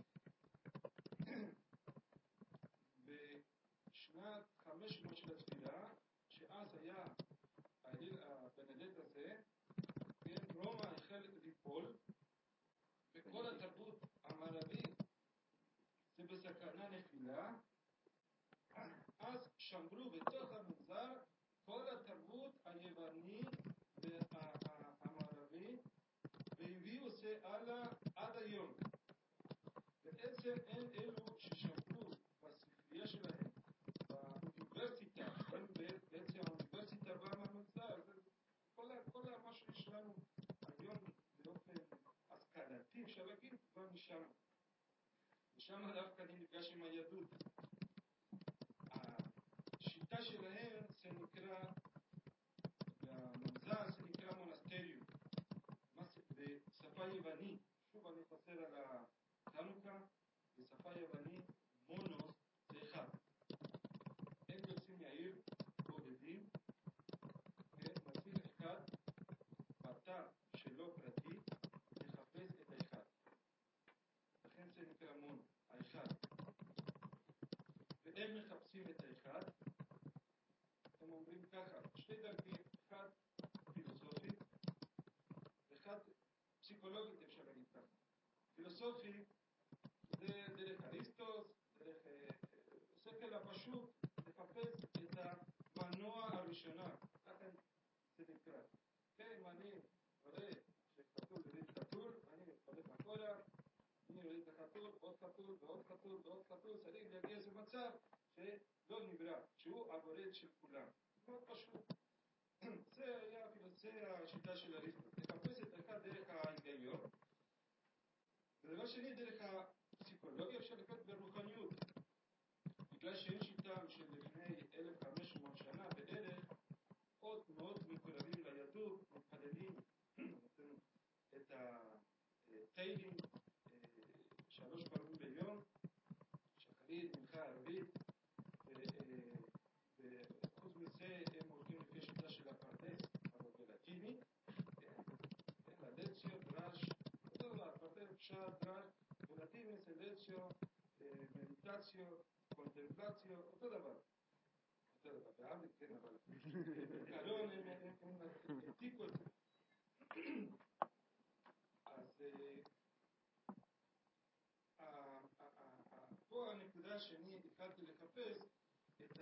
בשנת חמש מאות של הספירה, שאז היה האליל הבנדט הזה, רומא החל ליפול, וכל התרבות המערבית זה בסכנה נפילה. אז שמרו בתוך המנזר כל התרבות היוונית והמערבית, והביאו זה הלאה עד היום. בעצם הם אלו ששמרו בספרייה שלהם, באוניברסיטה, הם בעצם האוניברסיטה באה מהמנזר. כל, כל מה שיש לנו היום באופן השכלתי, אפשר להגיד, בא משם. ושם דווקא אני נפגש עם היהדות. השיטה שלהם זה נקרא, במנזר זה נקרא מונסטריום. בשפה יוונית, שוב אני חוזר על החנוכה, בשפה יוונית, מונוס זה אחד. הם יוצאים מהעיר בודדים, ומציל אחד בתא שלא פרטי, לחפש את האחד. לכן זה נקרא מונוס, האחד. והם מחפשים את האחד, הם אומרים ככה, שתי דרכים, אחד פילוסופית, ואחד פסיכולוגית אפשר להגיד ככה. פילוסופי זה דרך אריסטוס, דרך השכל הפשוט, לחפש את המנוע הראשונה, ככה זה נקרא. כן, אם אני רואה שחתול יוריד חתול, אני הולך אחורה, אני יוריד את החתול, עוד חתול ועוד חתול ועוד חתול, צריך להגיע איזה מצב שלא נברא, שהוא הגורד של כולם. מאוד פשוט. זה היה זה השיטה של אריסטוס, לחפש את האחד דרך ההיגיון, ודבר שני דרך הפסיכולוגיה אפשר לקראת ברוחניות. בגלל שאין שיטה של לפני אלף וחמש מאות שנה בערך, עוד מאוד מקורבים ליהדות, מתפללים את התהילים שלוש פעמים ביום, שחרית, מנחה, ערבית, וחוץ מזה הם הולכים לפי השיטה של הפרדס, אבל בלטיני, ללציו, דרש, אותו דבר, פרדס, פשט, דרש, בלטיני זה לציו, מדיטציו, קונטמפלציו, אותו דבר. אותו דבר, בעברית כן, אבל בעיקרון הם העתיקו את זה. אז פה הנקודה שאני התחלתי לחפש את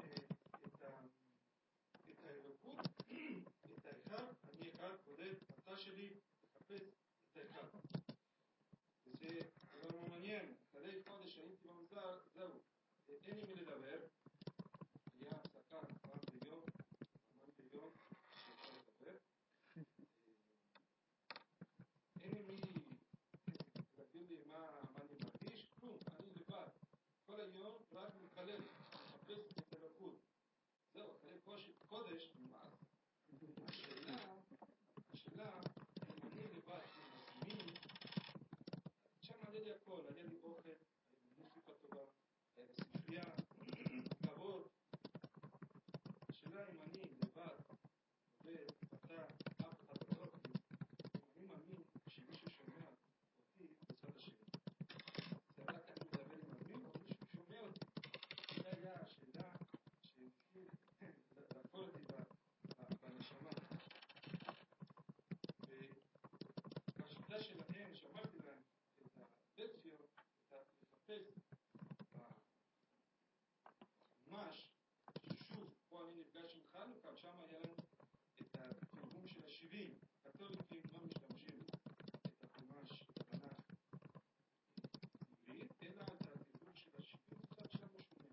האלוקות, את האחד, אני אחד, בודד, התא שלי, לחפש את האחד. וזה דבר מעניין, אחרי חודש הייתי במזר, זהו, אין לי מי לדבר, היה הפסקה פעם ביום, פעם ביום, שאפשר לדבר. אין לי מי להגיד לי מה אני מרגיש, כלום, אני לבד. כל היום רק מתפלל, מחפש את האלוקות. זהו, אחרי קודש נמאס. השאלה, השאלה, אם אני לבד, אם מסמין, שם היה לי הכל, היה לי אוכל, היה לי מוזיקה טובה, היה לי ספרייה, כבוד. השאלה אם אני לבד, עובד, אתה, אף אחד לא אותי, אם אני מאמין שמישהו שומע אותי בצד השני. זה רק אני מדבר עם עצמי, או מישהו שומע אותי. זה היה השאלה שהתחיל לעקור אותי בנשמה. ובשיטה שלהם, שאמרתי להם את הלקציה, לחפש ממש, ששוב, פה אני נפגש עם חנוכה, שם היה לנו את התרגום של השבעים. הקתוליקים לא משתמשים את החומש, את התנ"ך עברית, אלא את התרגום של השבעים, קצת שם משונה.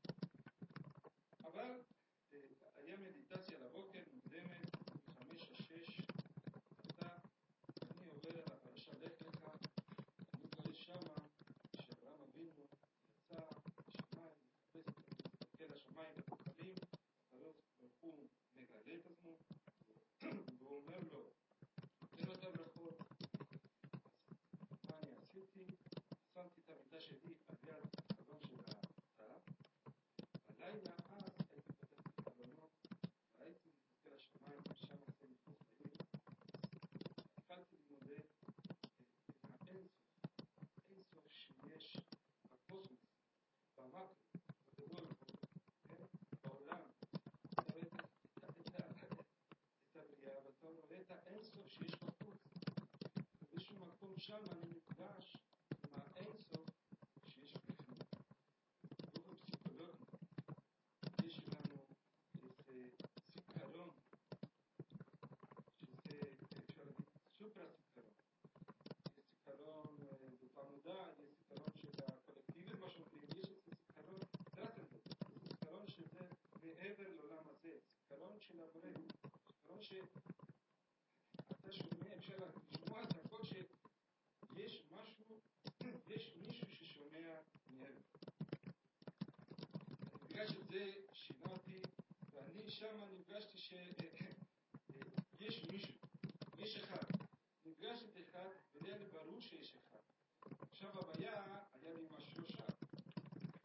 אבל היה מדיטציה לבוקר מוקדמת, מחמש לשש, אתה, אני עובר על הפרשה לך לך, אני קורא שמה, שאברהם אבינו יצא לשמיים, מחפש את מסתכל לשמיים בכוכבים, הקדוש ברוך הוא מגלה את עצמו, והוא אומר לו, תן אותה ברכות. מה אני עשיתי? שמתי את המיטה שלי על יד החלון של התא, בלילה אז הייתי פתח את החלונות, והייתי מסתכל לשמיים, שם עושה מחוץ לעיר, התחלתי למודד את האינסוף, אינסוף שיש בקוסמוס, במקרו, בגדול, בעולם, אתה רואה את הבריאה, ואתה רואה את האינסוף שיש בחוץ. ובאיזשהו מקום שם אני נפגש עם האינסוף שיש בפנים. באופן פסיכולוגי, יש לנו איזה זיכרון, שזה, אפשר להגיד, סופר זיכרון. יש זיכרון במודע, יש זיכרון של הקולקטיבי, מה שאומרים, יש איזה זיכרון טרנסנדנטלי, זה זיכרון שזה מעבר לעולם הזה, זיכרון של הבורא, זיכרון שאתה שומע, אפשר לשמוע את הכל שיש משהו, יש מישהו ששומע מעבר. בגלל שזה שינה אותי, ואני שם נפגשתי שיש מישהו, יש אחד. נפגש את אחד, והיה לי ברור שיש אחד. עכשיו הבעיה, היה לי משהו שם.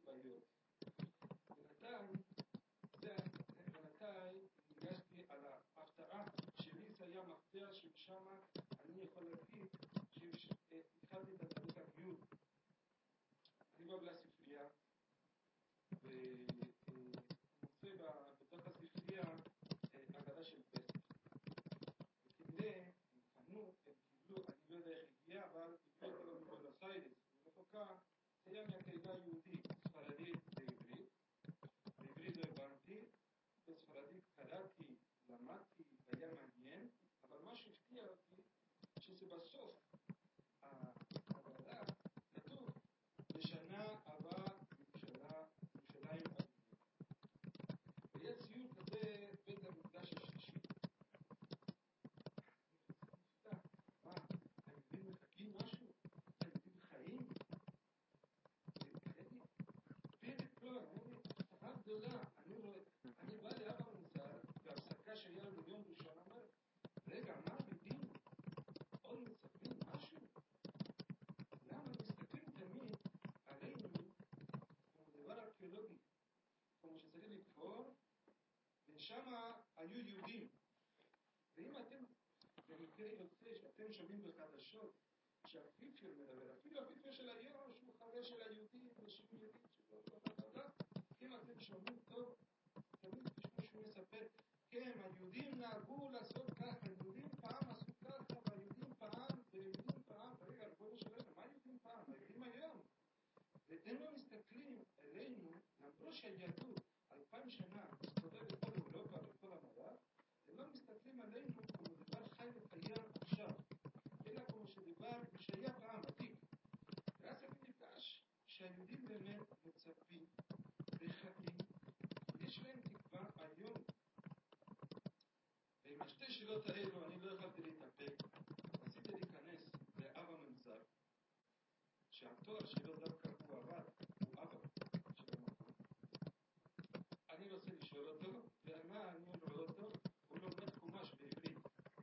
בעיות. בינתיים, זה, בינתיים, ניגשתי על ההפתעה שלי, זה היה מפתח שמשם אני יכול להגיד שהתחלתי את התהליך הגיור. אני בא לספרייה, ומוצא בתוך הספרייה אגדה של פסח. וכנראה, הם קנו, הם קיבלו, אני לא יודע איך הגיע, אבל הגיעו אותו מבואנוס איירס, ורחוקה, זה היה מהקהילה היהודית, ספרדית ועברית. בעברית לא הבנתי, בספרדית קראתי, למדתי, היה מעניין, אבל מה שהפתיע אותי, שזה בסוף, ההגדה כתוב, בשנה הבאה ירושלים אביבים. והיה ציור כזה בית המקדש השלישי. מה, היהודים מחכים משהו? היהודים חיים? פרק לא, הפתעה גדולה. אני בא לאבא מוזר, בהפסקה שהיה לנו ביום ראשון, אמר, רגע, מה אביבים? עוד מספרים משהו? למה מסתכלים תמיד עלינו כמו דבר ארכיאולוגי, כמו שצריך לקבור, ושם היו יהודים. ואם אתם, במקרה יוצא שאתם שומעים בחדשות, שהפיפר מדבר, אפילו הפיפר של היום שהוא חבר של היהודים, ושל יהודים שלא לדעת, אם אתם שומעים טוב, תמיד תשמעו שהוא מספר, כן, היהודים נהגו לעשות ככה, היהודים פעם עשו ככה, והיהודים פעם, ויהודים פעם, רגע, ריבונו של עולם, מה היהודים פעם? היהודים היום. והם לא מסתכלים אלינו, למרות שהיהדות אלפיים שנה מסתובב בכל אירופה ובכל המדע, הם לא מסתכלים עלינו כמו דבר חי וקיים עכשיו, אלא כמו שדבר שהיה פעם עתיק. ואז אני נפגש שהיהודים באמת מצפים וחיים, יש להם תקווה היום. ועם השתי שאלות האלו אני לא יכולתי להתאפק, רציתי להיכנס לאבא ממזר, שהתואר שלו דווקא הוא עבד, הוא אבא של המקום. אני רוצה לשאול אותו, ומה אני רואה אותו? הוא לומד חומש בעברית.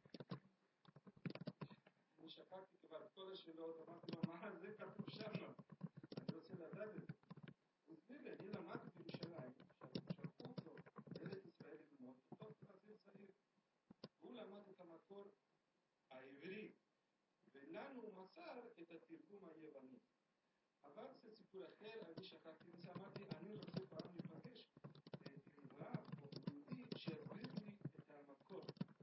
אני שכחתי כבר כל השאלות, אמרתי לו, מה זה כתוב שם? אני רוצה לדעת את זה. הוא הסביר לי, אני למדתי בירושלים, שלחו אותו לארץ ישראל ללמוד, אותו כזה צעיר. הוא למד את המקור העברי, ולנו הוא מסר את התרגום היווני. אבל זה סיפור אחר, אני שכחתי את זה, אמרתי, אני רוצה פעם לפגש עם רב או יהודי שיסביר לי את המקור.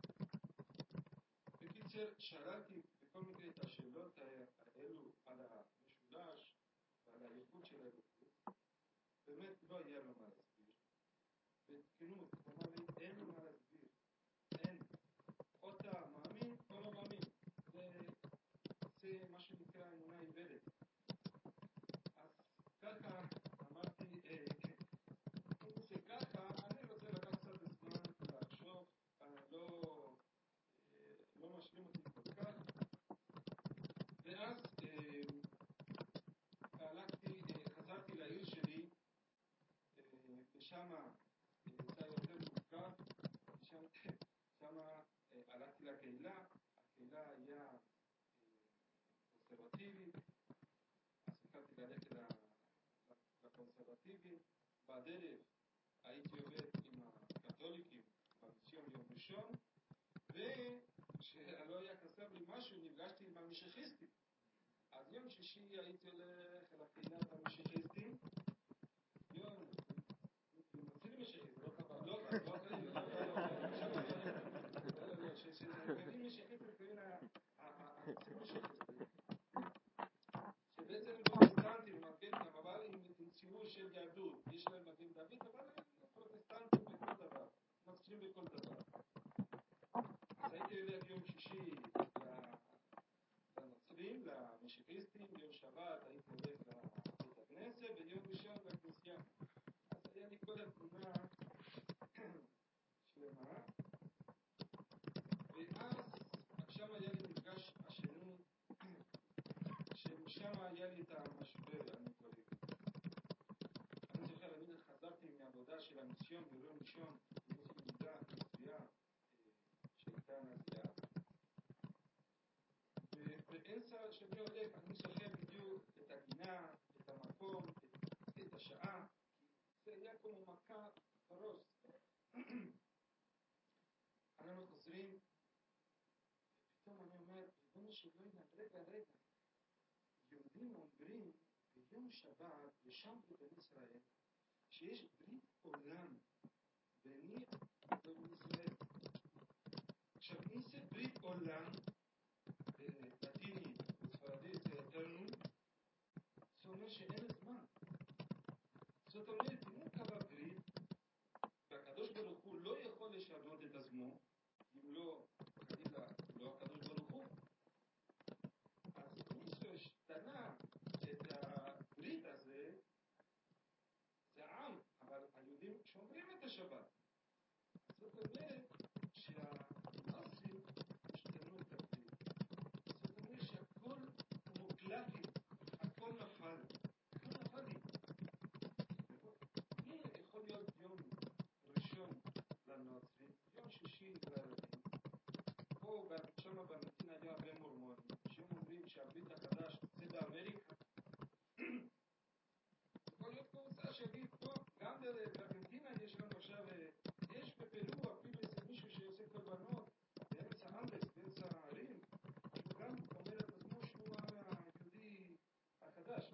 בקיצר, שאלתי בכל מקרה את השאלות האלו על המשולש ועל הייחוד של האלוקות. באמת לא היה לו מה להסביר. בכנות, הוא אמר לי, אין לו מה להסביר. אין. או אתה מאמין או לא מאמין. זה, זה מה שנקרא אמונה עיוורת. אז ככה אמרתי, אם זה ככה, אני רוצה לקחת קצת זמן לחשוב, לא, לא משלים אותי כל כך. ואז הלכתי, חזרתי לעיר שלי, ושם זה יותר מורכב, שם, שם הלכתי לקהילה, הקהילה היה קונסרבטיבית, אז התחלתי ללכת לקונסרבטיבי, בדרך הייתי עובד עם הקתוליקים במיסיון יום ראשון, וכשלא היה חסר לי משהו, נפגשתי עם המשיחיסטים. אז יום שישי הייתי הולך לקהילת המשיחיסטים, יום, מצאתי משיחיסט, לא חבל, לא חבל, לא חבל, לא חבל, לא, שגדים משיחיסטים קוראים הציבור שיחיסטים. שבעצם הם פרוטסטנטים, אבל עם ציבור של יהדות, יש להם מגן דוד, אבל הם פרוטסטנטים בכל דבר, נוצרים בכל דבר. אז הייתי הולך יום שישי לנוצרים, למשיחיסטים, יום שבת הייתי הולך לבית הכנסת, ויום ראשון לכנסייה. אז היה לי כל התמונה שלמה, ואז עכשיו היה לי מפגש השני, שמשם היה לי את המשבר, אני קורא. אני זוכר, אני חזרתי מהעבודה של המיסיון ביום ראשון, יש לי מידה מצביעה שהייתה נזיעה. ובאמצע שאני הולך, אני זוכר בדיוק את הגינה, את המקום, את, את השעה, כמו מכה בראש. אנחנו חוזרים, ופתאום אני אומר, ריבונו של עולם, רגע, רגע, יהודים אומרים ביום שבת, ושם בבן ישראל, שיש ברית עולם ביני ובן ישראל. עכשיו, אם זה ברית עולם, בלטיני וספרדי זה אתרנום, זה אומר שאין זמן. זאת אומרת, אם הוא קבע ברית, והקדוש ברוך הוא לא יכול לשנות את עצמו, אם לא, חלילה, לא הקדוש ברוך הוא, אז מישהו השתנה את הברית הזה, זה עם, אבל היהודים שומרים את השבת. זאת אומרת שהנאצים השתנו את הברית. זאת אומרת שהכל מוקלט לי, הכל נפל, הכל נפל לי. מי יכול להיות יום ראשון לנוצרים, יום שישי לערבים, פה שם בארגנטין היה הרבה מורמונים, שהם אומרים שהברית החדש זה באמריקה. יכול להיות קבוצה שיגיד, טוב, גם בארגנטינה יש לנו עכשיו, יש בפרו אפילו איזה מישהו שעושה קורבנות באמצע אנדס, באמצע הערים, שהוא גם אומר את עצמו שהוא היהודי החדש.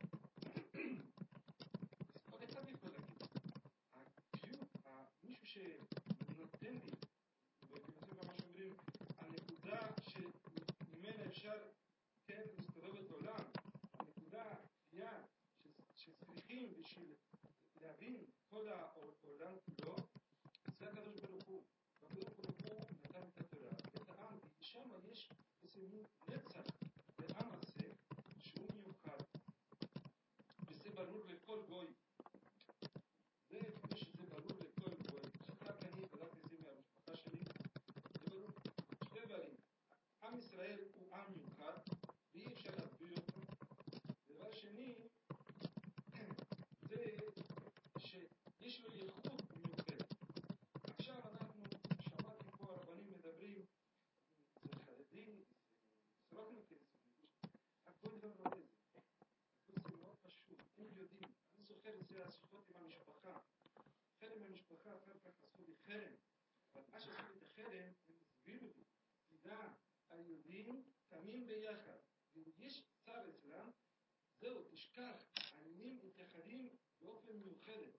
אז כל אחד יכול להגיד, הדיוק, מישהו שנותן לי, ובנושא מה שאומרים, הנקודה שממנה אפשר כן להסתובב את העולם, הנקודה היד שצריכים בשביל להבין כל העולם כולו, זה הקדוש ברוך הוא. והקדוש ברוך הוא נתן את התורה, את העם, ושם יש איזה מין נצח לעם הזה שהוא מיוחד, וזה ברור לכל גוי. זה כמו שזה ברור לכל גוי. שרק אני בדקתי את זה מהמשפחה שלי, זה ברור שתי דברים. עם ישראל הוא עם מיוחד, ואי אפשר להסביר אותו. דבר שני, זה שיש לו ייחוד מיוחד. עכשיו אנחנו שמעתי פה הרבנים מדברים, זה חרדי, זה לא נקרא, הכל לא רואה זה. הכל זה מאוד פשוט, הם יודעים. אני זוכר את זה, השיחות עם המשפחה. חרם במשפחה, אחר כך עשו לי חרם. אבל מה שעשו לי את החרם, הם הסבירו לי. תדע, היהודים קמים ביחד. ואם יש צר אצלם, זהו, תשכח, העניינים מתייחדים באופן מיוחדת.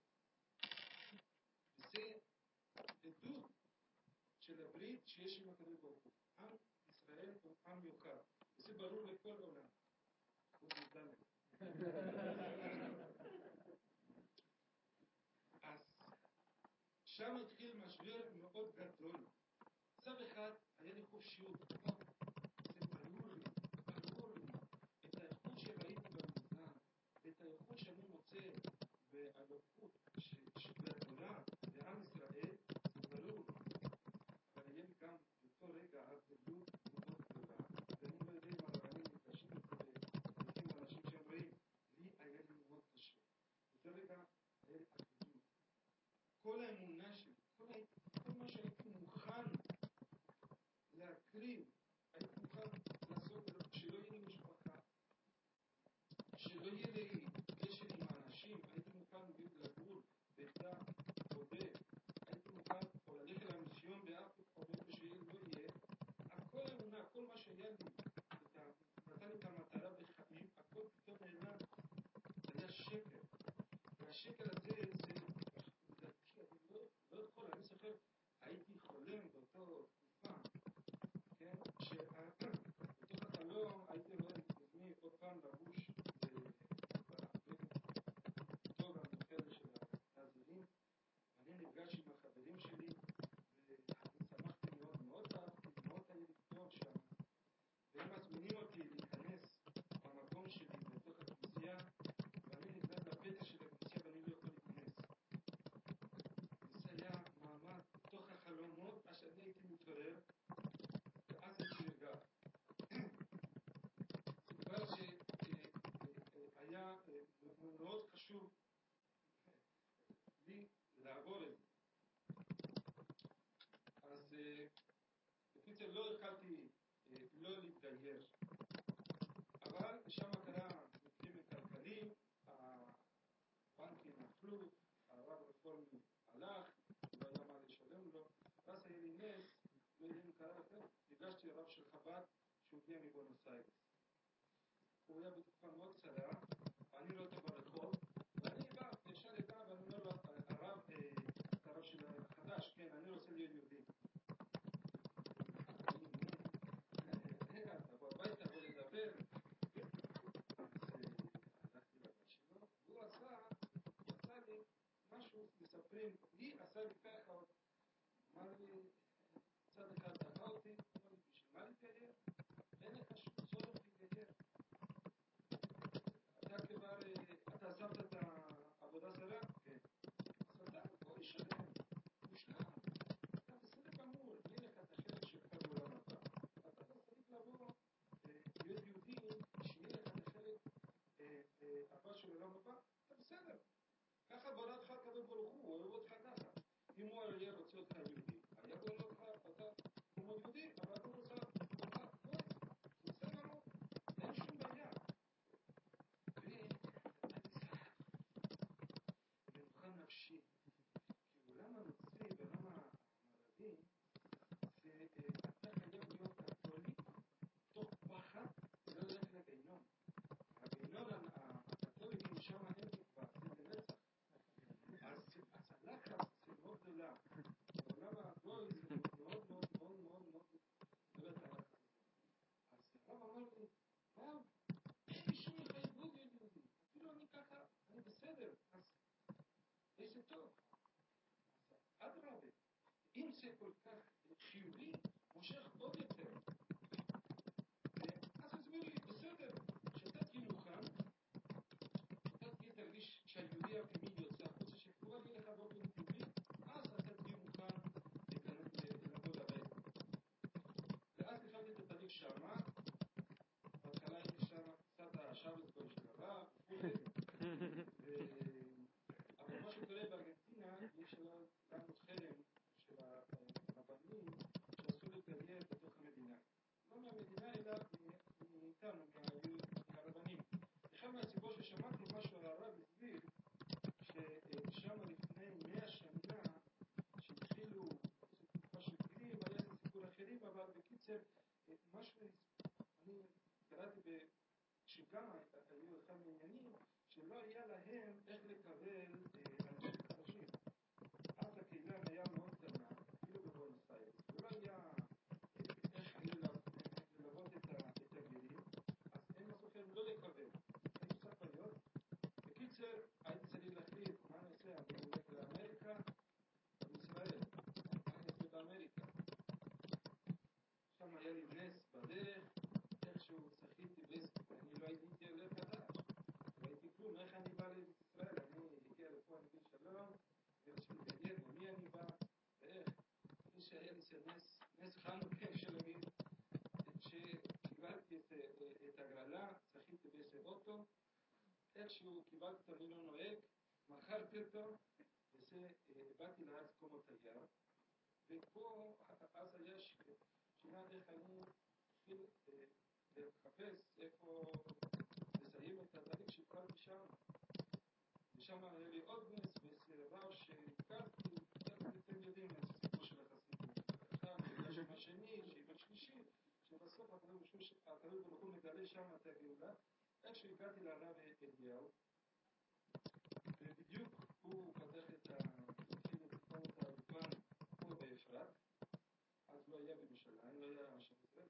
וזה עדות של הברית שיש עם הקדוש ברוך הוא. עם ישראל הוא עם מיוחד. וזה ברור לכל עולם. אז שם התחיל משבר מאוד גדול. צו אחד היה לי חופשיות. זה ברור לי, ברור לי. את האיכות שראיתי במזמן, ואת האיכות שאני מוצא באלוקות של התורה לעם ישראל, זה ברור. אבל היה לי גם באותו רגע עבדות מאוד גדולה, ואני לא יודע אם הרבנים מתקשים את זה ולפעמים אנשים שהם רואים, לי היה לי מאוד קשה. באותו רגע היה לי עבדות. כל האמונה שלי, כל, כל מה שהייתי מוכן להקריב, הייתי מוכן לעשות שלא יהיה לי משפחה, שלא יהיה לי קשר עם האנשים, הייתי מוכן לגור ביחידה בודד, הייתי מוכן או ללכת למיסיון באפריקה או באיפה שיהיה לא יהיה, הכל אמונה, כל מה שהיה לי, נתן לי את המטרה בחיים, הכל פתאום נעלם, זה היה שקר, והשקר הזה זה לדעתי, אני לא, לא יכול, אני זוכר, הייתי חולם באותו תקופה, כן, שבתוך החלום הייתי רואה את עצמי עוד פעם לבוש טוב המחקר של התעזירים, ואני נפגש עם החברים שלי, ואני שמחתי מאוד, מאוד אהבתי, מאוד היה לי טוב שם, והם מזמינים אותי להיכנס במקום שלי בתוך הכנסייה, ואני נכנס לפתח של הכנסייה ואני לא יכול להיכנס. וזה היה מעמד בתוך החלומות, אשר אני הייתי מתעורר, ואז הייתי נרגע. זה דבר שהיה מאוד חשוב לי לעבור את זה. אז בקיצור לא יכלתי לא להתגייר, אבל שם קרה מקרים כלכליים, הבנקים נפלו, הרב הרפורמי הלך, לא היה מה לשלם לו, ואז היה לי נס, לא יודע אם קרה לכם, נפגשתי הרב של חב"ד שהוא הגיע מבונוס איירס. הוא היה בתקופה מאוד קצרה, אני לא אותו ברחוב, ואני בא, ישר איתה, ואני אומר לו, הרב, הרב של החדש, כן, אני רוצה להיות יהודי. רגע, תבוא הביתה, בוא לדבר. אז הלכתי לבת שלו, והוא עשה, עשה לי משהו, מספרים, לי עשה לי ככה, אמר לי, צד אחד דחה אותי, אמר לי, בשביל מה להתגייר? אין לך שום צורך להתגייר. אתה כבר, אתה עזבת את העבודה זרה? כן. אז אתה, בוא ישלם, מושלם. אתה בסדר גמור, תהיה לך את החלק שלך בעולם הבא. אתה לא צריך לבוא, להיות יהודי, שיהיה לך את החלק הבא של עולם הבא, אתה בסדר. ככה בורא אותך הקדוש ברוך הוא, הוא אוהב אותך ככה. אם הוא היה רוצה אותך יהודי, היה בורא אותך, אתה כמו יהודי, אבל אתה רוצה אותך, לא, זה בסדר גמור, אין שום בעיה. ומבחן נפשי, כי עולם הנוצרי ועולם המערבי זה אתה חייב להיות קתולי תוך פחד ולא ללכת לגיהנום. הגיהנום הקתוליקים שם אין תקווה, זה לנצח. אז הלחץ זה מאוד גדולה. בעולם הגוי זה מאוד מאוד מאוד מאוד מאוד גדולה את הלחץ הזה. אז הרב אמר לי, רב, אין לי שום התחייבות להיות יהודי. אפילו אני ככה, אני בסדר. אז איזה טוב. אז אדרבה, אם זה כל כך חיובי, מושך עוד יותר. אז הסביר לי, בסדר, שאתה תהיה מוכן, אתה תהיה תרגיש שהיהודי הפנימי יוצא החוצה, שכבר יהיה לך באופן טבעי, אז אתה תהיה מוכן לבוא לבית. ואז התחלתי את התהליך שמה, בהתחלה הייתי שם קצת השבת כל של הרב, אבל מה שקורה בארגנטינה, יש לנו חרם של הרבנים שעשו להתגייר בתוך המדינה. לא מהמדינה אלא מאיתנו, מהרבנים. אחד מהסיבות ששמעתי משהו על הרב הסביר ששם לפני מאה שנה שהתחילו תקופה של גרים, היה איזה סיפור אחרים, אבל בקיצר משהו, אני קראתי שגם היו אחד מעניינים שלא היה להם איך לקבל אנשים חדשים. אז הקהילה היה מאוד קטנה, אפילו בבונוס איירס, ולא היה איך ללוות את הגרים, אז הם הסופרים לא לקבל. היו קצת בעיות. בקיצר, הייתי צריך להחליט מה אני עושה, אני הולך לאמריקה, בישראל, מה אני עושה באמריקה. שם היה לי נס בדרך, איכשהו צחיתי בסק, אני לא הייתי עולה חדש, לא הייתי כלום, איך אני בא לישראל, אני הגיע לפה, אני גיל שלום, ויש לי גדיר, ממי אני בא, ואיך, מי שהיה לי נס, נס חנוכה של להגיד, שקיבלתי את הגרלה, צחיתי באיזה אוטו, איכשהו קיבלתי אותו, אני לא נוהג, מכרתי אותו, וזה, באתי לארץ כמו תייר, ופה, אז היה שינה איך אני התחיל לחפש איפה לסיים את התהליך שהתחלתי שם. ושם היה לי עוד נס, וזה רב שהכרתי, אתם יודעים, זה סיפור של החסידים. אחד, שם השני, שם השלישי, שבסוף הקדוש ברוך הוא מגלה שם את הגאולה. איך שהגעתי לרב אליהו, ובדיוק הוא פתח את התחיל לתקום את האולפן פה באפרת, אז לא היה בירושלים, לא היה שם ישראל,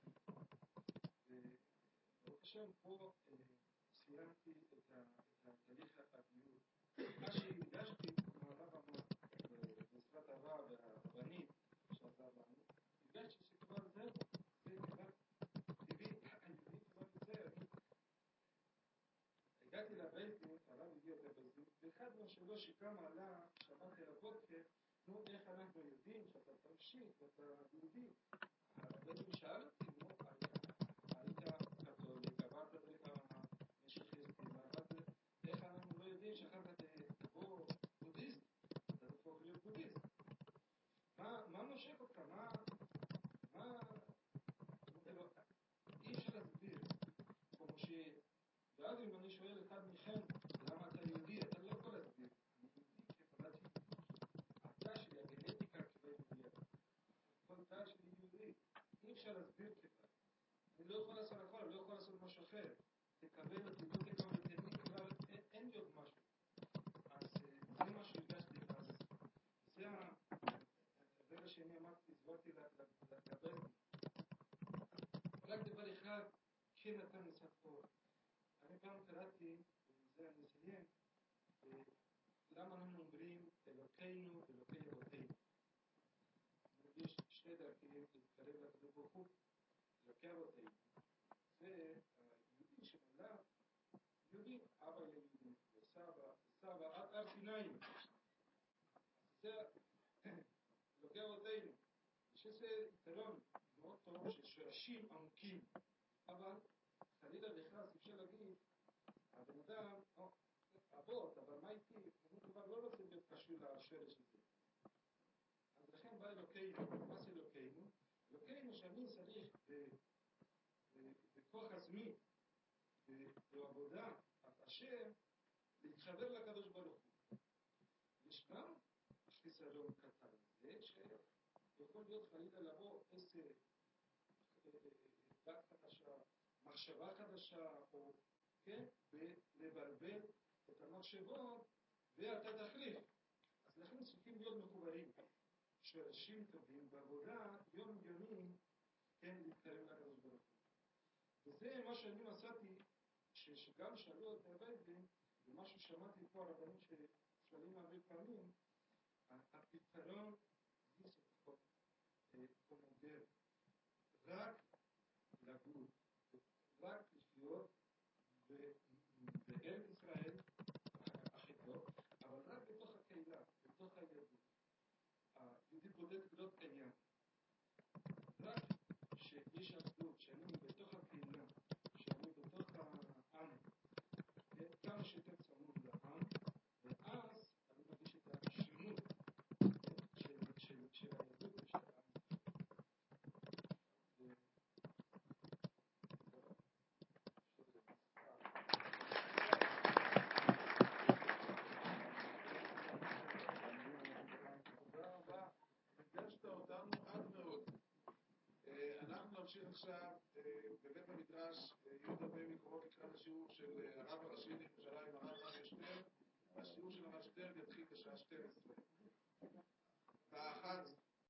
וברוך השם פה סיימתי את התהליך הגיור. מה שהרגשתי, כמו הרב אמר, בעזרת הרב והרבנים שעזר לנו, הרגשתי שכבר זהו, זה כבר טבעי, היהודי כבר יוצא, אני הגעתי לבית, הרב הגיע לבית, ואחד מהשאלות שקם עלה, שמעתי לבוקר, נו, איך אנחנו יודעים שאתה תמשיך ואתה יהודי? הרבנים שאל אותי, נו, היית קתוליק, עברת דרך המשיחיסטים, איך אנחנו לא יודעים שאחר כך תבוא בודהיסט, אתה תהפוך להיות בודהיסט? מה מושך אותך? מה... מה... אי אפשר להסביר, כמו ש... ואז אם אני שואל אחד מכם, למה אתה יהודי, אתה לא יכול להסביר. אני יהודי אני לא יכול לעשות הכל, אני לא יכול לעשות משהו אחר. תקבל אותי, לא תקבל אותי, כבר אין לי עוד משהו. אז זה מה שהרגשתי, אז זה הדבר שאני אמרתי, הסברתי לדבר. רק דבר אחד, כן נתן קצת אור. אני פעם קראתי, וזה אני אסיים, למה אנחנו אומרים אלוקינו, אלוקי אבותינו. יש שני דרכים להתקרב לקדוש ברוך הוא, אלוקי אבותינו. זה היהודי שנולד, יהודי, אבא ליהודי, וסבא, סבא, עד הר סיני. זה אלוקי אבותינו. יש איזה יתרון מאוד טוב של שורשים עמוקים, אבל חלילה וחס אפשר להגיד, הבן אדם, אבות, אבל מה איתי? הוא כבר לא רוצה להיות קשור לשורש הזה. אז לכן בא אלוקינו. מה זה אלוקינו? אלוקינו שאני צריך בכוח עצמי, בעבודה, השם, להתחבר לקדוש ברוך הוא. יש גם חיסרון קטן, זה שיכול להיות חלילה לבוא איזה דת חדשה, מחשבה חדשה, או כן, ולבלבל את המחשבות, ואתה תחליף. אז לכן צריכים להיות מחוברים. שורשים טובים בעבודה יום-יומיים, כן, להתקרב לקדוש ברוך הוא. וזה מה שאני מצאתי, שגם שאלו אותי הבייבים, ומה ששמעתי פה הרבנים ששואלים הרבה פעמים, הפתרון זה קומוגר, רק לגור, רק לחיות בארץ ישראל הכי טוב, אבל רק בתוך הקהילה, בתוך היהדות. היהודי בודד לא קיים. רק שיש אחדות, שאני בתוך הקהילה, שאני בתוך העם, כמה שיותר צמוד לעם, ואז אני מרגיש את השלמות של היהדות ושל העם. אנחנו נמשיך עכשיו בבית המדרש, יהיו הרבה מקומות לקראת השיעור של הרב הראשי לירושלים, הרב אריה שטרן. השיעור של הרב שטרן יתחיל בשעה שתים עשרה.